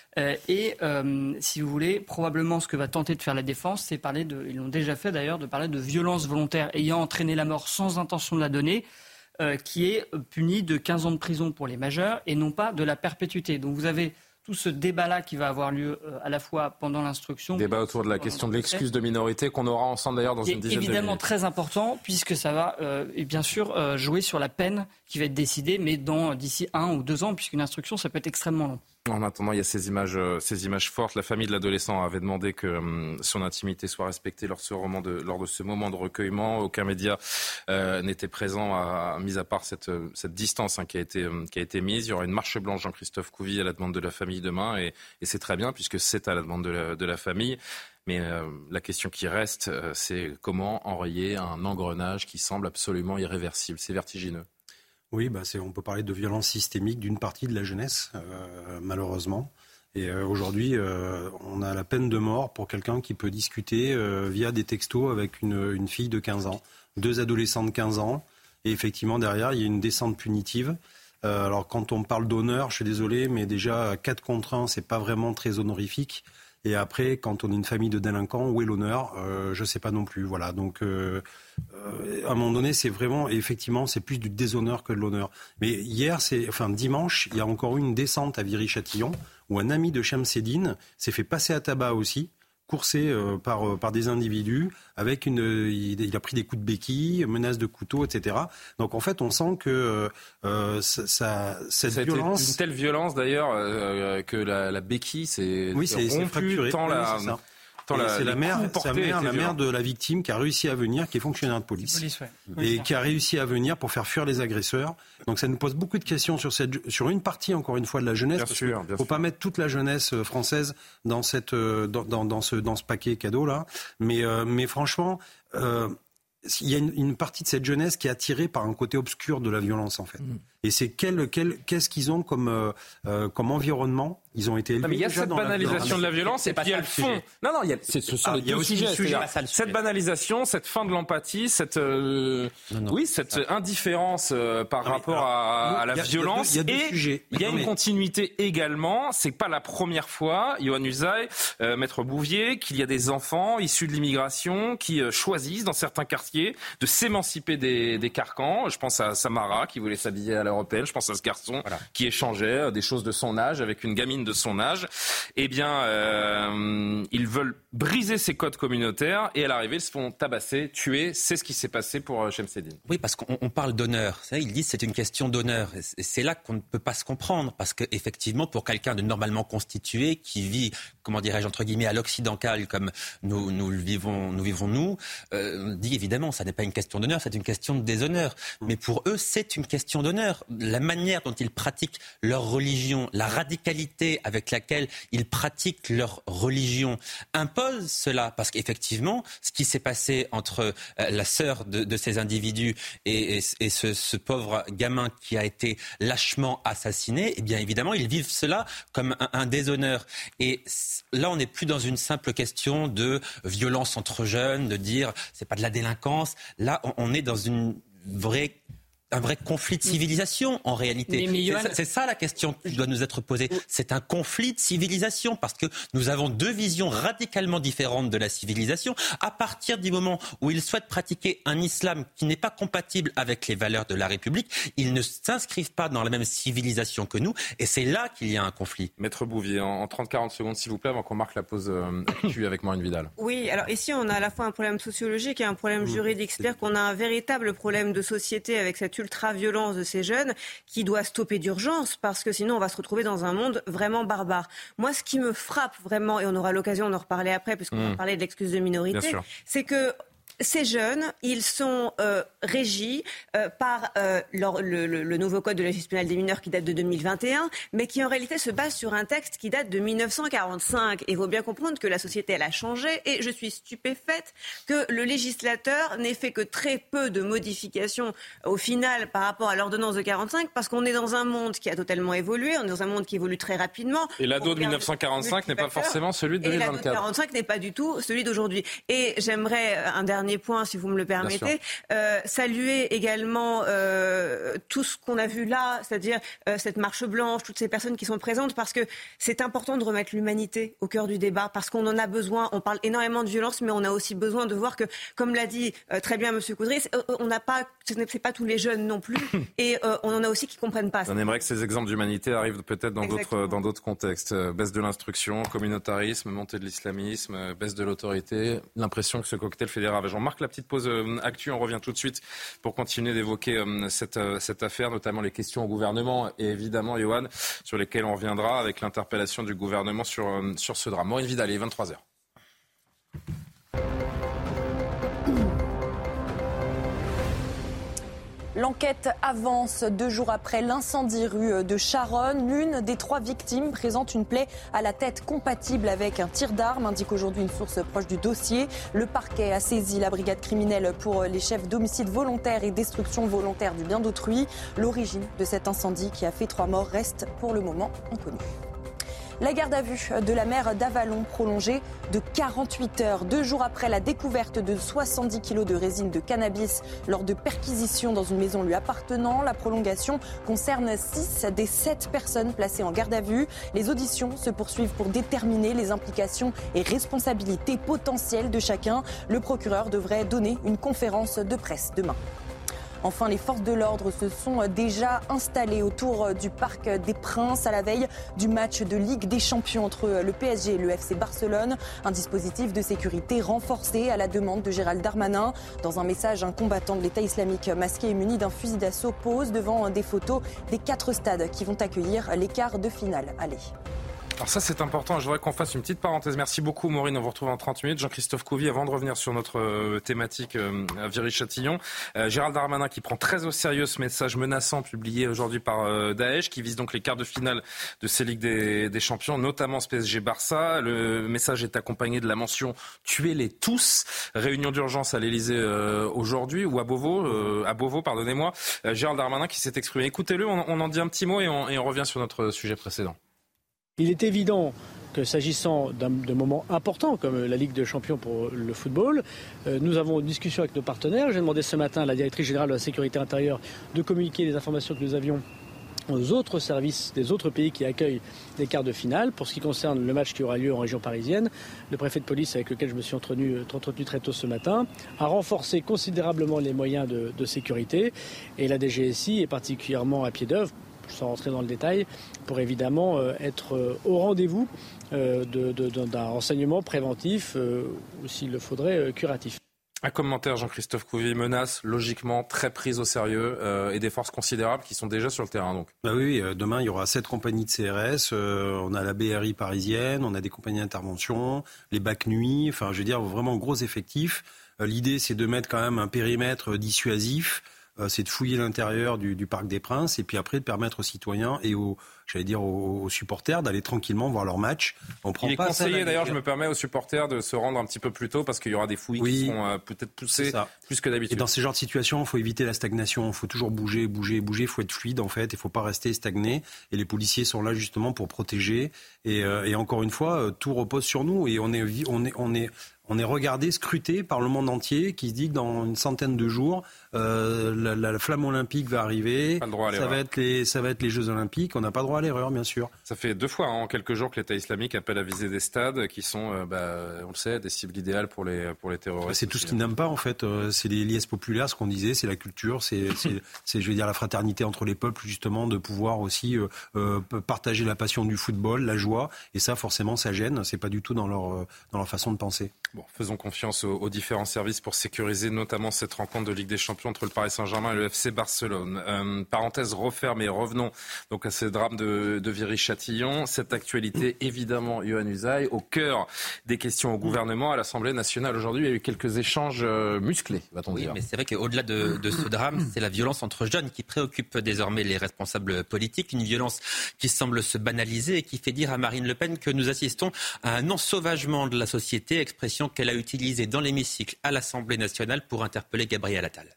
Si vous voulez, probablement ce que va tenter de faire la défense, c'est parler ils l'ont déjà fait d'ailleurs, de parler de violence volontaire ayant entraîné la mort sans intention de la donner, qui est puni de 15 ans de prison pour les majeurs et non pas de la perpétuité. Donc vous avez tout ce débat-là qui va avoir lieu à la fois pendant l'instruction... Débat autour de la question de l'excuse de minorité qu'on aura ensemble d'ailleurs dans une dizaine de minutes. Évidemment très important puisque ça va bien sûr jouer sur la peine qui va être décidée, mais d'ici 1 ou 2 ans, puisqu'une instruction, ça peut être extrêmement long. En attendant, il y a ces images fortes. La famille de l'adolescent avait demandé que son intimité soit respectée lors de ce moment de recueillement. Aucun média n'était présent, mis à part cette distance qui a été mise. Il y aura une marche blanche Jean-Christophe Couvi à la demande de la famille demain, et c'est très bien puisque c'est à la demande de la famille. Mais la question qui reste, c'est comment enrayer un engrenage qui semble absolument irréversible. C'est vertigineux. Oui, on peut parler de violence systémique d'une partie de la jeunesse, malheureusement. Et aujourd'hui, on a la peine de mort pour quelqu'un qui peut discuter via des textos avec une fille de 15 ans, 2 adolescents de 15 ans. Et effectivement, derrière, il y a une descente punitive. Alors, quand on parle d'honneur, je suis désolé, mais déjà, 4 contre 1, c'est pas vraiment très honorifique. Et après, quand on est une famille de délinquants, où est l'honneur ? Je ne sais pas non plus. Voilà. Donc, à un moment donné, c'est vraiment, effectivement, c'est plus du déshonneur que de l'honneur. Mais dimanche, il y a encore eu une descente à Viry-Châtillon, où un ami de Chamseddine s'est fait passer à tabac aussi, coursé par des individus, avec il a pris des coups de béquille, menaces de couteau, etc. Donc en fait, on sent que cette violence... Une telle violence d'ailleurs que la béquille s'est rompue, c'est la mère de la victime qui a réussi à venir, qui est fonctionnaire de police, et qui a réussi à venir pour faire fuir les agresseurs. Donc ça nous pose beaucoup de questions sur une partie, encore une fois, de la jeunesse. Il ne faut pas mettre toute la jeunesse française dans ce paquet cadeau là. Mais franchement, il y a une partie de cette jeunesse qui est attirée par un côté obscur de la violence en fait. Et c'est qu'est-ce qu'ils ont comme environnement. Ils ont été élevés. Il y a cette banalisation de la violence et puis il y a le fond. Ce sont les deux sujets. Cette banalisation, cette fin de l'empathie, cette indifférence par rapport à la violence. Il y a deux sujets. Il y a une continuité également. C'est pas la première fois, Yohann Usaï, Maître Bouvier, qu'il y a des enfants issus de l'immigration qui choisissent dans certains quartiers de s'émanciper des carcans. Je pense à Samara qui voulait s'habiller à l'européenne. Je pense à ce garçon qui échangeait des choses de son âge avec une gamine de son âge. Eh bien, ils veulent briser ces codes communautaires et à l'arrivée, ils se font tabasser, tuer. C'est ce qui s'est passé pour Chamseddine. Oui, parce qu'on parle d'honneur. Ils disent que c'est une question d'honneur. Et c'est là qu'on ne peut pas se comprendre. Parce qu'effectivement, pour quelqu'un de normalement constitué, qui vit, comment dirais-je, entre guillemets, à l'occidental, comme nous vivons nous, dit évidemment, ça n'est pas une question d'honneur, c'est une question de déshonneur. Mais pour eux, c'est une question d'honneur. La manière dont ils pratiquent leur religion, la radicalité avec laquelle ils pratiquent leur religion impose cela. Parce qu'effectivement, ce qui s'est passé entre la sœur de ces individus et ce pauvre gamin qui a été lâchement assassiné, eh bien évidemment, ils vivent cela comme un déshonneur. Et là, on n'est plus dans une simple question de violence entre jeunes, de dire c'est pas de la délinquance. Là, on est dans un vrai conflit de civilisation, en réalité. C'est ça la question qui doit nous être posée. C'est un conflit de civilisation, parce que nous avons 2 visions radicalement différentes de la civilisation. À partir du moment où ils souhaitent pratiquer un islam qui n'est pas compatible avec les valeurs de la République, ils ne s'inscrivent pas dans la même civilisation que nous, et c'est là qu'il y a un conflit. Maître Bouvier, en 30-40 secondes, s'il vous plaît, avant qu'on marque la pause actuelle avec Maureen Vidal. Oui, alors ici, on a à la fois un problème sociologique et un problème juridique. C'est-à-dire qu'on a un véritable problème de société avec cette ultra-violence de ces jeunes qui doit stopper d'urgence, parce que sinon on va se retrouver dans un monde vraiment barbare. Moi, ce qui me frappe vraiment, et on aura l'occasion d'en reparler après, puisqu'on va parler de l'excuse de minorité, c'est que ces jeunes, ils sont régis par le nouveau code de la justice pénale des mineurs qui date de 2021, mais qui en réalité se base sur un texte qui date de 1945. Et il faut bien comprendre que la société, elle a changé, et je suis stupéfaite que le législateur n'ait fait que très peu de modifications au final par rapport à l'ordonnance de 45, parce qu'on est dans un monde qui a totalement évolué, on est dans un monde qui évolue très rapidement. Et l'ado de 1945 n'est pas forcément celui de 2024. Et l'ado de 1945 n'est pas du tout celui d'aujourd'hui. Et j'aimerais un dernier dernier point, si vous me le permettez. Saluer également tout ce qu'on a vu là, c'est-à-dire cette marche blanche, toutes ces personnes qui sont présentes, parce que c'est important de remettre l'humanité au cœur du débat, parce qu'on en a besoin. On parle énormément de violence, mais on a aussi besoin de voir que, comme l'a dit très bien M. Coudray, c'est pas tous les jeunes non plus, et on en a aussi qui comprennent pas ça. On aimerait que ces exemples d'humanité arrivent peut-être dans d'autres contextes. Baisse de l'instruction, communautarisme, montée de l'islamisme, baisse de l'autorité. L'impression que ce cocktail fait des ravages. On marque la petite pause actu, on revient tout de suite pour continuer d'évoquer cette affaire, notamment les questions au gouvernement et évidemment, Johan, sur lesquelles on reviendra avec l'interpellation du gouvernement sur ce drame. Maureen Vidal, il est 23h. L'enquête avance 2 jours après l'incendie rue de Charonne. L'une des 3 victimes présente une plaie à la tête compatible avec un tir d'arme, indique aujourd'hui une source proche du dossier. Le parquet a saisi la brigade criminelle pour les chefs d'homicide volontaire et destruction volontaire du bien d'autrui. L'origine de cet incendie qui a fait 3 morts reste pour le moment inconnue. La garde à vue de la maire d'Avallon prolongée de 48 heures. 2 jours après la découverte de 70 kilos de résine de cannabis lors de perquisitions dans une maison lui appartenant. La prolongation concerne 6 des 7 personnes placées en garde à vue. Les auditions se poursuivent pour déterminer les implications et responsabilités potentielles de chacun. Le procureur devrait donner une conférence de presse demain. Enfin, les forces de l'ordre se sont déjà installées autour du Parc des Princes à la veille du match de Ligue des Champions entre le PSG et le FC Barcelone. Un dispositif de sécurité renforcé à la demande de Gérald Darmanin. Dans un message, un combattant de l'État islamique masqué et muni d'un fusil d'assaut pose devant des photos des 4 stades qui vont accueillir les quarts de finale. Allez. Alors ça c'est important, je voudrais qu'on fasse une petite parenthèse. Merci beaucoup Maureen, on vous retrouve en 30 minutes. Jean-Christophe Couvi, avant de revenir sur notre thématique à Viry-Châtillon, Gérald Darmanin qui prend très au sérieux ce message menaçant publié aujourd'hui par Daesh, qui vise donc les quarts de finale de ces Ligues des Champions, notamment ce PSG-Barça. Le message est accompagné de la mention « Tuez-les tous ». Réunion d'urgence à l'Elysée aujourd'hui, ou à Beauvau, pardonnez-moi. Gérald Darmanin qui s'est exprimé. Écoutez-le, on en dit un petit mot et on revient sur notre sujet précédent. Il est évident que s'agissant de moments importants comme la Ligue des Champions pour le football, nous avons une discussion avec nos partenaires. J'ai demandé ce matin à la directrice générale de la sécurité intérieure de communiquer les informations que nous avions aux autres services des autres pays qui accueillent les quarts de finale. Pour ce qui concerne le match qui aura lieu en région parisienne, le préfet de police avec lequel je me suis entretenu très tôt ce matin a renforcé considérablement les moyens de sécurité et la DGSI est particulièrement à pied d'œuvre, sans rentrer dans le détail, pour évidemment être au rendez-vous d'un renseignement préventif ou s'il le faudrait curatif. Un commentaire, Jean-Christophe Couvi, menace logiquement très prise au sérieux et des forces considérables qui sont déjà sur le terrain. Donc. Bah oui, demain il y aura 7 compagnies de CRS, on a la BRI parisienne, on a des compagnies d'intervention, les BAC nuit, enfin je veux dire vraiment gros effectifs. L'idée c'est de mettre quand même un périmètre dissuasif. C'est de fouiller l'intérieur du Parc des Princes et puis après de permettre aux citoyens et aux supporters d'aller tranquillement voir leur match. Il est conseillé d'ailleurs, je me permets, aux supporters de se rendre un petit peu plus tôt parce qu'il y aura des fouilles qui seront peut-être poussées plus que d'habitude. Et dans ces genres de situations, il faut éviter la stagnation, il faut toujours bouger, il faut être fluide en fait, il ne faut pas rester stagné et les policiers sont là justement pour protéger et encore une fois, tout repose sur nous et on est regardé, scruté par le monde entier qui se dit que dans une centaine de jours, la flamme olympique va arriver. Ça va être les Jeux olympiques. On n'a pas droit à l'erreur, bien sûr. Ça fait 2 fois en quelques jours que l'État islamique appelle à viser des stades qui sont, on le sait, des cibles idéales pour les terroristes. C'est tout ce qu'ils n'aiment pas en fait. C'est les liesses populaires, ce qu'on disait, c'est la culture, c'est je veux dire la fraternité entre les peuples justement, de pouvoir aussi partager la passion du football, la joie. Et ça, forcément, ça gêne. C'est pas du tout dans leur façon de penser. Bon, faisons confiance aux différents services pour sécuriser notamment cette rencontre de Ligue des Champions entre le Paris Saint-Germain et le FC Barcelone. Parenthèse refermée, revenons donc à ce drame de Viry-Châtillon. Cette actualité, évidemment, Yohann Usaï, au cœur des questions au gouvernement. À l'Assemblée nationale aujourd'hui, il y a eu quelques échanges musclés, va-t-on dire. Oui, mais c'est vrai qu'au-delà de ce drame, c'est la violence entre jeunes qui préoccupe désormais les responsables politiques. Une violence qui semble se banaliser et qui fait dire à Marine Le Pen que nous assistons à un ensauvagement de la société, expression qu'elle a utilisée dans l'hémicycle à l'Assemblée nationale pour interpeller Gabriel Attal.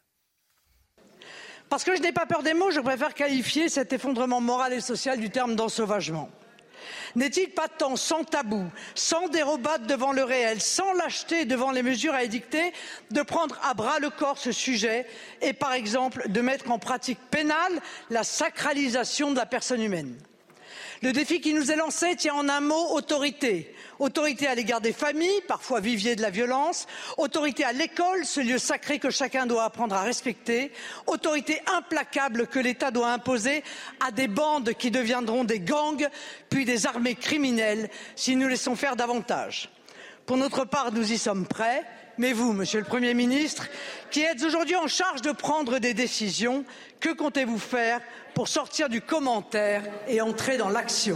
Parce que je n'ai pas peur des mots, je préfère qualifier cet effondrement moral et social du terme d'ensauvagement. N'est-il pas temps, sans tabou, sans dérobade devant le réel, sans lâcheté devant les mesures à édicter, de prendre à bras le corps ce sujet et, par exemple, de mettre en pratique pénale la sacralisation de la personne humaine? Le défi qui nous est lancé tient en un mot autorité. Autorité à l'égard des familles, parfois viviers de la violence. Autorité à l'école, ce lieu sacré que chacun doit apprendre à respecter. Autorité implacable que l'État doit imposer à des bandes qui deviendront des gangs, puis des armées criminelles si nous laissons faire davantage. Pour notre part, nous y sommes prêts. Mais vous, Monsieur le Premier ministre, qui êtes aujourd'hui en charge de prendre des décisions, que comptez-vous faire pour sortir du commentaire et entrer dans l'action?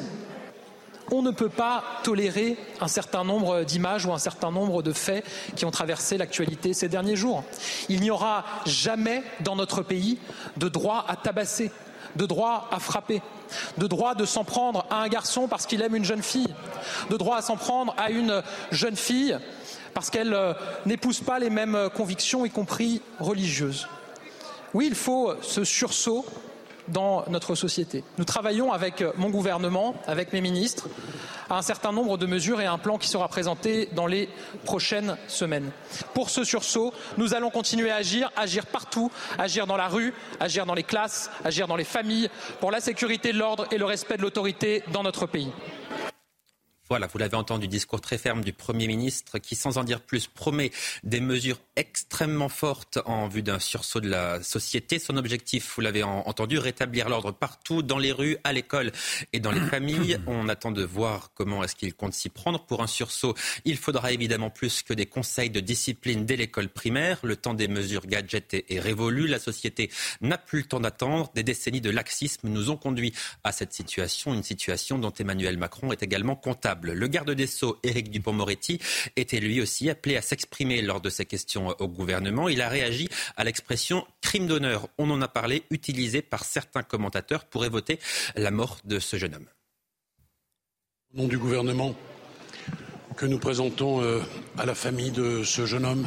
On ne peut pas tolérer un certain nombre d'images ou un certain nombre de faits qui ont traversé l'actualité ces derniers jours. Il n'y aura jamais dans notre pays de droit à tabasser, de droit à frapper, de droit de s'en prendre à un garçon parce qu'il aime une jeune fille, de droit à s'en prendre à une jeune fille parce qu'elle n'épouse pas les mêmes convictions, y compris religieuses. Oui, il faut ce sursaut dans notre société. Nous travaillons avec mon gouvernement, avec mes ministres, à un certain nombre de mesures et à un plan qui sera présenté dans les prochaines semaines. Pour ce sursaut, nous allons continuer à agir partout, agir dans la rue, agir dans les classes, agir dans les familles, pour la sécurité de l'ordre et le respect de l'autorité dans notre pays. Voilà, vous l'avez entendu, discours très ferme du Premier ministre qui, sans en dire plus, promet des mesures extrêmement fortes en vue d'un sursaut de la société. Son objectif, vous l'avez entendu, rétablir l'ordre partout, dans les rues, à l'école et dans les familles. On attend de voir comment est-ce qu'il compte s'y prendre. Pour un sursaut, il faudra évidemment plus que des conseils de discipline dès l'école primaire. Le temps des mesures gadgets est révolu. La société n'a plus le temps d'attendre. Des décennies de laxisme nous ont conduit à cette situation, une situation dont Emmanuel Macron est également comptable. Le garde des Sceaux, Éric Dupond-Moretti, était lui aussi appelé à s'exprimer lors de ses questions au gouvernement. Il a réagi à l'expression « crime d'honneur ». On en a parlé, utilisée par certains commentateurs pour évoquer la mort de ce jeune homme. Au nom du gouvernement que nous présentons à la famille de ce jeune homme,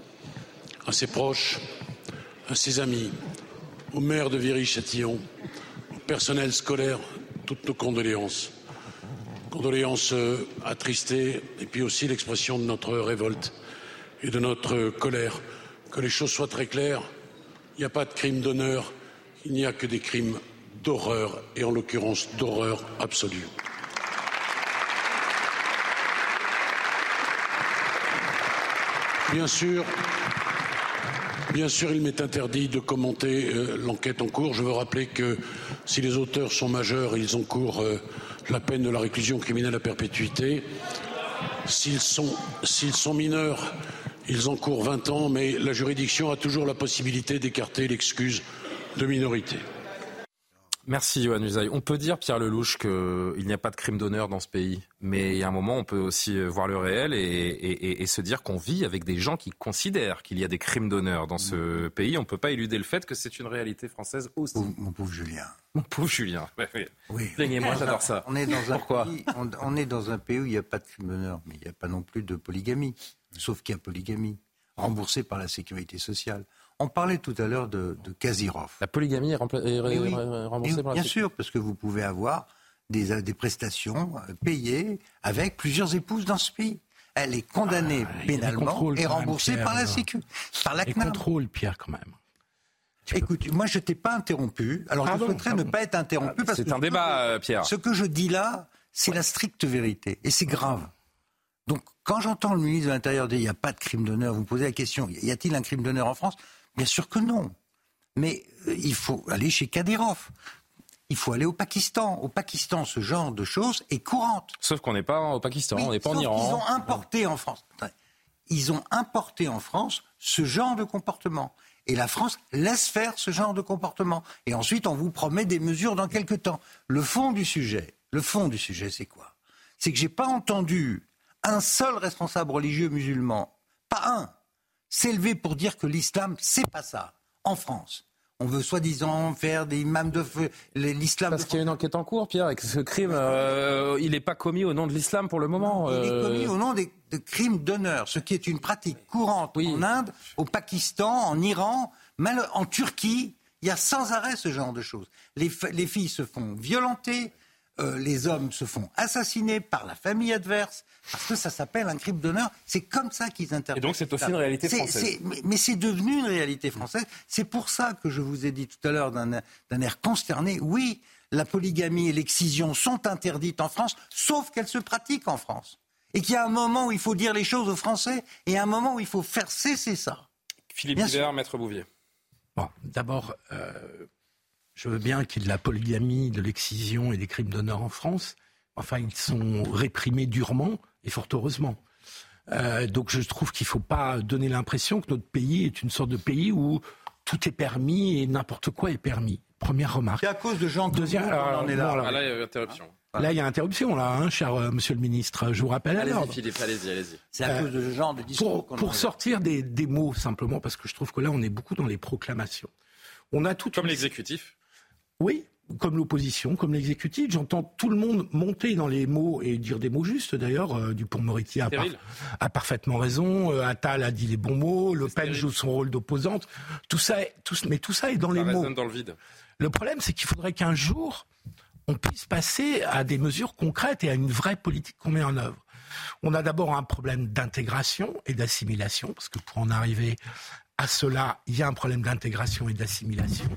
à ses proches, à ses amis, au maire de Viry-Châtillon, au personnel scolaire, toutes nos condoléances. Condoléances attristées et puis aussi l'expression de notre révolte et de notre colère. Que les choses soient très claires, il n'y a pas de crime d'honneur, il n'y a que des crimes d'horreur et en l'occurrence d'horreur absolue. Bien sûr, il m'est interdit de commenter l'enquête en cours. Je veux rappeler que si les auteurs sont majeurs, ils encourent la peine de la réclusion criminelle à perpétuité. S'ils sont mineurs, ils encourent 20 ans, mais la juridiction a toujours la possibilité d'écarter l'excuse de minorité. Merci Yohann Usaï. On peut dire, Pierre Lelouch, qu'il n'y a pas de crime d'honneur dans ce pays. Mais il y a un moment, on peut aussi voir le réel et se dire qu'on vit avec des gens qui considèrent qu'il y a des crimes d'honneur dans ce pays. On ne peut pas éluder le fait que c'est une réalité française aussi. Mon pauvre Julien. Mon pauvre Julien. Oui. Plaignez-moi, j'adore ça. Pourquoi ? On est dans un pays où il n'y a pas de crime d'honneur, mais il n'y a pas non plus de polygamie. Sauf qu'il y a polygamie, remboursée par la sécurité sociale. On parlait tout à l'heure de Casirov. La polygamie est remboursée par la Bien sûr, parce que vous pouvez avoir des prestations payées avec plusieurs épouses dans ce pays. Elle est condamnée pénalement et remboursée par la Sécu, par la CNAM. Contrôle, Pierre, quand même. Écoute, moi je t'ai pas interrompu. Alors je souhaiterais ne pas être interrompu parce que c'est un débat, Pierre. Ce que je dis là, c'est la stricte vérité et c'est grave. Donc quand j'entends le ministre de l'Intérieur dire il n'y a pas de crime d'honneur, vous me posez la question, y a-t-il un crime d'honneur en France ? Bien sûr que non. Mais il faut aller chez Kadyrov. Il faut aller au Pakistan. Au Pakistan, ce genre de choses est courante. Sauf qu'on n'est pas au Pakistan, on n'est pas en Iran. Ils ont importé en France. Ils ont importé en France ce genre de comportement. Et la France laisse faire ce genre de comportement. Et ensuite, on vous promet des mesures dans quelques temps. Le fond du sujet, c'est quoi ? C'est que j'ai pas entendu un seul responsable religieux musulman, pas un, s'élever pour dire que l'islam, c'est pas ça, en France. On veut soi-disant faire des imams de feu, l'islam... Parce qu'il y a une enquête en cours, Pierre, et que ce crime, il n'est pas commis au nom de l'islam pour le moment. Il est commis au nom de crimes d'honneur, ce qui est une pratique courante en Inde, au Pakistan, en Iran, même en Turquie. Il y a sans arrêt ce genre de choses. Les filles se font violenter, les hommes se font assassiner par la famille adverse, parce que ça s'appelle un crime d'honneur. C'est comme ça qu'ils interprètent. Et donc c'est aussi une réalité française. Mais c'est devenu une réalité française. C'est pour ça que je vous ai dit tout à l'heure d'un air consterné. Oui, la polygamie et l'excision sont interdites en France, sauf qu'elles se pratiquent en France. Et qu'il y a un moment où il faut dire les choses aux Français et un moment où il faut faire cesser ça. Philippe Guibert, Maître Bouvier. Bon, d'abord, je veux bien qu'il y ait de la polygamie, de l'excision et des crimes d'honneur en France. Enfin, ils sont réprimés durement et fort heureusement. Donc je trouve qu'il ne faut pas donner l'impression que notre pays est une sorte de pays où tout est permis et n'importe quoi est permis. Première remarque. C'est à cause de gens comme vous qu'on en est là. Là, il y a interruption. Là, il y a interruption, là, cher monsieur le ministre. Je vous rappelle à l'ordre. Philippe, allez-y. C'est à cause de ce genre de discours pour sortir des mots, simplement, parce que je trouve que là, on est beaucoup dans les proclamations. On a tout comme l'exécutif. Oui, comme l'opposition, comme l'exécutif. J'entends tout le monde monter dans les mots et dire des mots justes, d'ailleurs. Dupond-Moretti a parfaitement raison. Attal a dit les bons mots. Le Pen joue son rôle d'opposante. Mais tout ça est dans les mots. Ça résonne dans le vide. Le problème, c'est qu'il faudrait qu'un jour, on puisse passer à des mesures concrètes et à une vraie politique qu'on met en œuvre. On a d'abord un problème d'intégration et d'assimilation, parce que pour en arriver à cela, il y a un problème d'intégration et d'assimilation.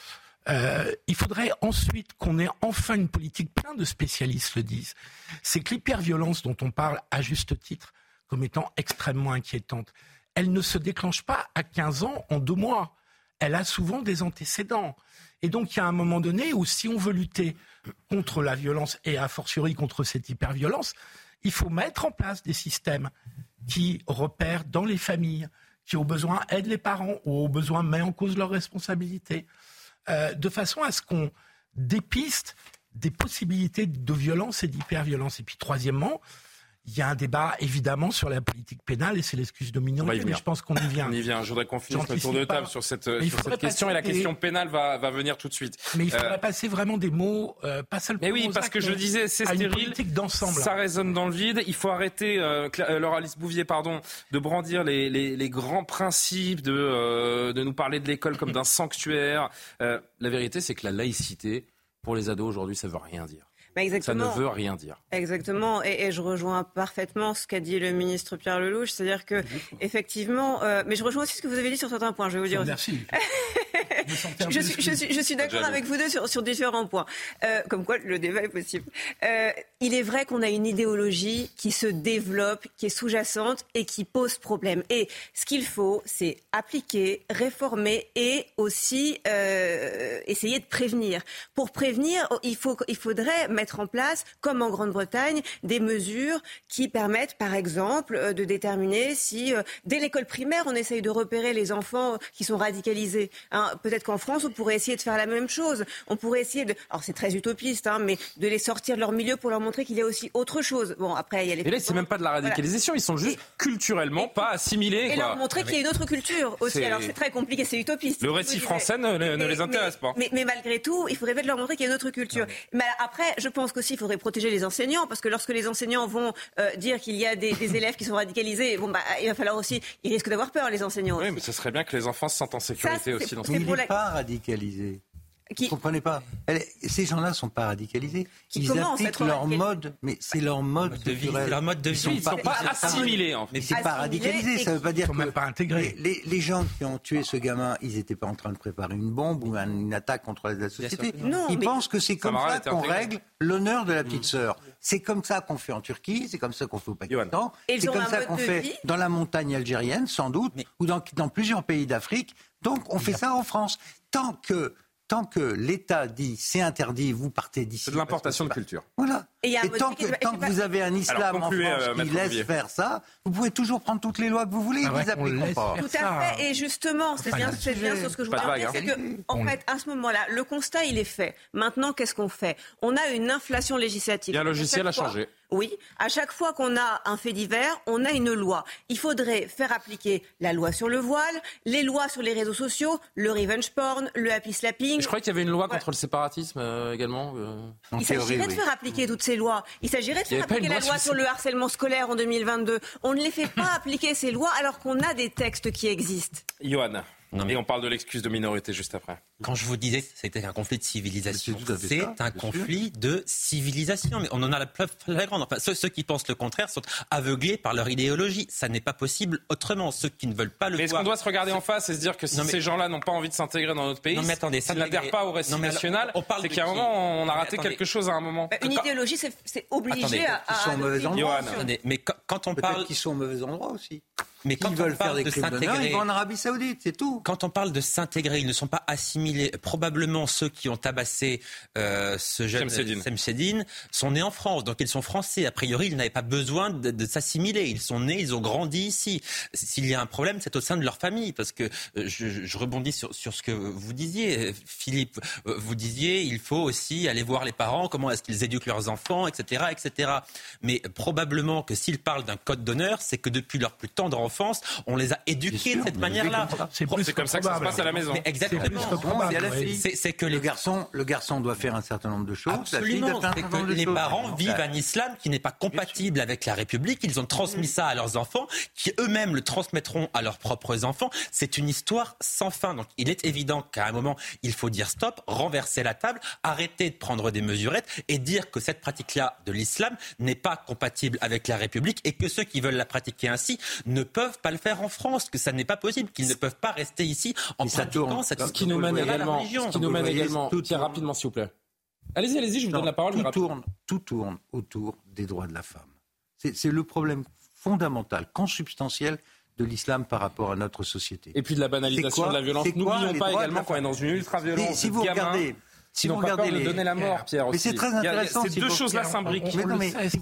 Il faudrait ensuite qu'on ait enfin une politique, plein de spécialistes le disent. C'est que l'hyperviolence dont on parle à juste titre comme étant extrêmement inquiétante, elle ne se déclenche pas à 15 ans en 2 mois. Elle a souvent des antécédents. Et donc, il y a un moment donné où, si on veut lutter contre la violence et a fortiori contre cette hyperviolence, il faut mettre en place des systèmes qui repèrent dans les familles, qui au besoin aident les parents ou au besoin met en cause leurs responsabilités, de façon à ce qu'on dépiste des possibilités de violence et d'hyperviolence. Et puis, troisièmement, il y a un débat, évidemment, sur la politique pénale, et c'est l'excuse de minorité, mais je pense qu'on y vient. On y vient. Je voudrais qu'on finisse le tour de table sur cette question, et la question pénale va venir tout de suite. Mais il faudrait passer vraiment des mots, pas seulement mais oui, parce que je disais, c'est stérile, ça résonne dans le vide. Il faut arrêter, Laure-Alice Bouvier, de brandir les grands principes, de nous parler de l'école comme d'un sanctuaire. La vérité, c'est que la laïcité, pour les ados, aujourd'hui, ça ne veut rien dire. Ça ne veut rien dire. Exactement, et je rejoins parfaitement ce qu'a dit le ministre Pierre Lellouche, c'est-à-dire que effectivement, mais je rejoins aussi ce que vous avez dit sur certains points. Je vais vous dire. Merci. Je suis d'accord avec vous deux sur différents points. Comme quoi, le débat est possible. Il est vrai qu'on a une idéologie qui se développe, qui est sous-jacente et qui pose problème. Et ce qu'il faut, c'est appliquer, réformer et aussi essayer de prévenir. Pour prévenir, il faudrait mettre en place, comme en Grande-Bretagne, des mesures qui permettent, par exemple, de déterminer si, dès l'école primaire, on essaye de repérer les enfants qui sont radicalisés. Peut-être qu'en France, on pourrait essayer de faire la même chose. On pourrait essayer de... Alors, c'est très utopiste, mais de les sortir de leur milieu pour leur montrer qu'il y a aussi autre chose. Bon, après, il y a les... Et là, c'est même pas de la radicalisation. Ils sont juste culturellement pas assimilés. Et leur montrer qu'il y a une autre culture aussi. Alors, c'est très compliqué, c'est utopiste. Le récit français ne les intéresse pas. Mais malgré tout, il faudrait leur montrer qu'il y a une autre culture. Mais après, je pense qu'aussi, il faudrait protéger les enseignants, parce que lorsque les enseignants vont dire qu'il y a des élèves qui sont radicalisés, il va falloir aussi... Ils risquent d'avoir peur, les enseignants. Oui, mais ce serait bien que les enfants se sentent en sécurité aussi dans ce pays. Il n'est pas radicalisé. Vous ne comprenez pas. Ces gens-là ne sont pas radicalisés. Ils appliquent leur mode, mais c'est leur mode de vie. Leur mode de vie. Ils ne sont pas assimilés. En fait. Mais c'est pas radicalisé. Ça ne veut pas dire qu'ils ne sont même pas intégrés. Les gens qui ont tué ce gamin, ils n'étaient pas en train de préparer une bombe ou une attaque contre la société. Ils pensent que c'est comme ça qu'on règle l'honneur de la petite sœur. C'est comme ça qu'on fait en Turquie, c'est comme ça qu'on fait au Pakistan, c'est comme ça qu'on fait dans la montagne algérienne, sans doute, ou dans plusieurs pays d'Afrique. Donc on fait ça en France. Tant que l'État dit c'est interdit, vous partez d'ici. C'est de l'importation de culture. Voilà. Et tant que vous avez un islam en France qui laisse faire ça, vous pouvez toujours prendre toutes les lois que vous voulez, ils les appliqueront pas. Tout à fait. Et justement, c'est bien sur ce que je voulais dire, c'est que, en fait, à ce moment-là, le constat, il est fait. Maintenant, qu'est-ce qu'on fait ? On a une inflation législative. Et un logiciel a changé. Oui, à chaque fois qu'on a un fait divers, on a une loi. Il faudrait faire appliquer la loi sur le voile, les lois sur les réseaux sociaux, le revenge porn, le happy slapping. Je croyais qu'il y avait une loi contre le séparatisme également. Il s'agirait de faire appliquer toutes ces lois. Il s'agirait de faire appliquer la loi sur le harcèlement scolaire en 2022. On ne les fait pas appliquer ces lois alors qu'on a des textes qui existent. Johan. Et on parle de l'excuse de minorité juste après. Quand je vous disais que c'était un conflit de civilisation, c'est un conflit de civilisation. Mais on en a la preuve flagrante. Enfin, ceux qui pensent le contraire sont aveuglés par leur idéologie. Ça n'est pas possible autrement. Ceux qui ne veulent pas le voir... Mais est-ce qu'on doit se regarder en face et se dire que si ces gens-là n'ont pas envie de s'intégrer dans notre pays, s'ils n'adhèrent pas au récit national, c'est qu'à un moment, on a raté quelque chose à un moment. Une idéologie, c'est obligé à... Ils sont au mauvais endroit. Mais quand on parle... Peut-être qu'ils sont au mauvais endroit aussi. Mais quand ils veulent faire des crimes d'honneur, ils vont en Arabie Saoudite, c'est tout. Quand on parle de s'intégrer, ils ne sont pas assimilés. Probablement ceux qui ont tabassé ce jeune Semsedine sont nés en France, donc ils sont français. A priori, ils n'avaient pas besoin de s'assimiler. Ils sont nés, ils ont grandi ici. S'il y a un problème, c'est au sein de leur famille, parce que je rebondis sur ce que vous disiez, Philippe. Vous disiez, il faut aussi aller voir les parents, comment est-ce qu'ils éduquent leurs enfants, etc., etc. Mais probablement que s'ils parlent d'un code d'honneur, c'est que depuis leur plus tendre enfance, on les a éduqués de cette manière-là. C'est comme ça que ça se passe à la maison. Mais exactement. C'est que le garçon doit faire un certain nombre de choses. Absolument. C'est que les parents vivent un islam qui n'est pas compatible avec la République. Ils ont transmis ça à leurs enfants, qui eux-mêmes le transmettront à leurs propres enfants. C'est une histoire sans fin. Donc il est évident qu'à un moment, il faut dire stop, renverser la table, arrêter de prendre des mesurettes et dire que cette pratique-là de l'islam n'est pas compatible avec la République et que ceux qui veulent la pratiquer ainsi ne peuvent pas le faire en France, que ça n'est pas possible, qu'ils ne peuvent pas rester ici en pratiquant cette... Ce qui nous mène également, tiens, rapidement s'il vous plaît. Allez-y, je vous donne la parole. Tout tourne autour des droits de la femme. C'est le problème fondamental, consubstantiel de l'islam par rapport à notre société. Et puis de la banalisation de la violence. N'oublions pas également qu'on est dans une ultra-violence. Si vous regardez... Si vous regardez de donner la mort, Pierre, aussi. Mais c'est très intéressant. Ces deux choses-là s'imbriquent. Si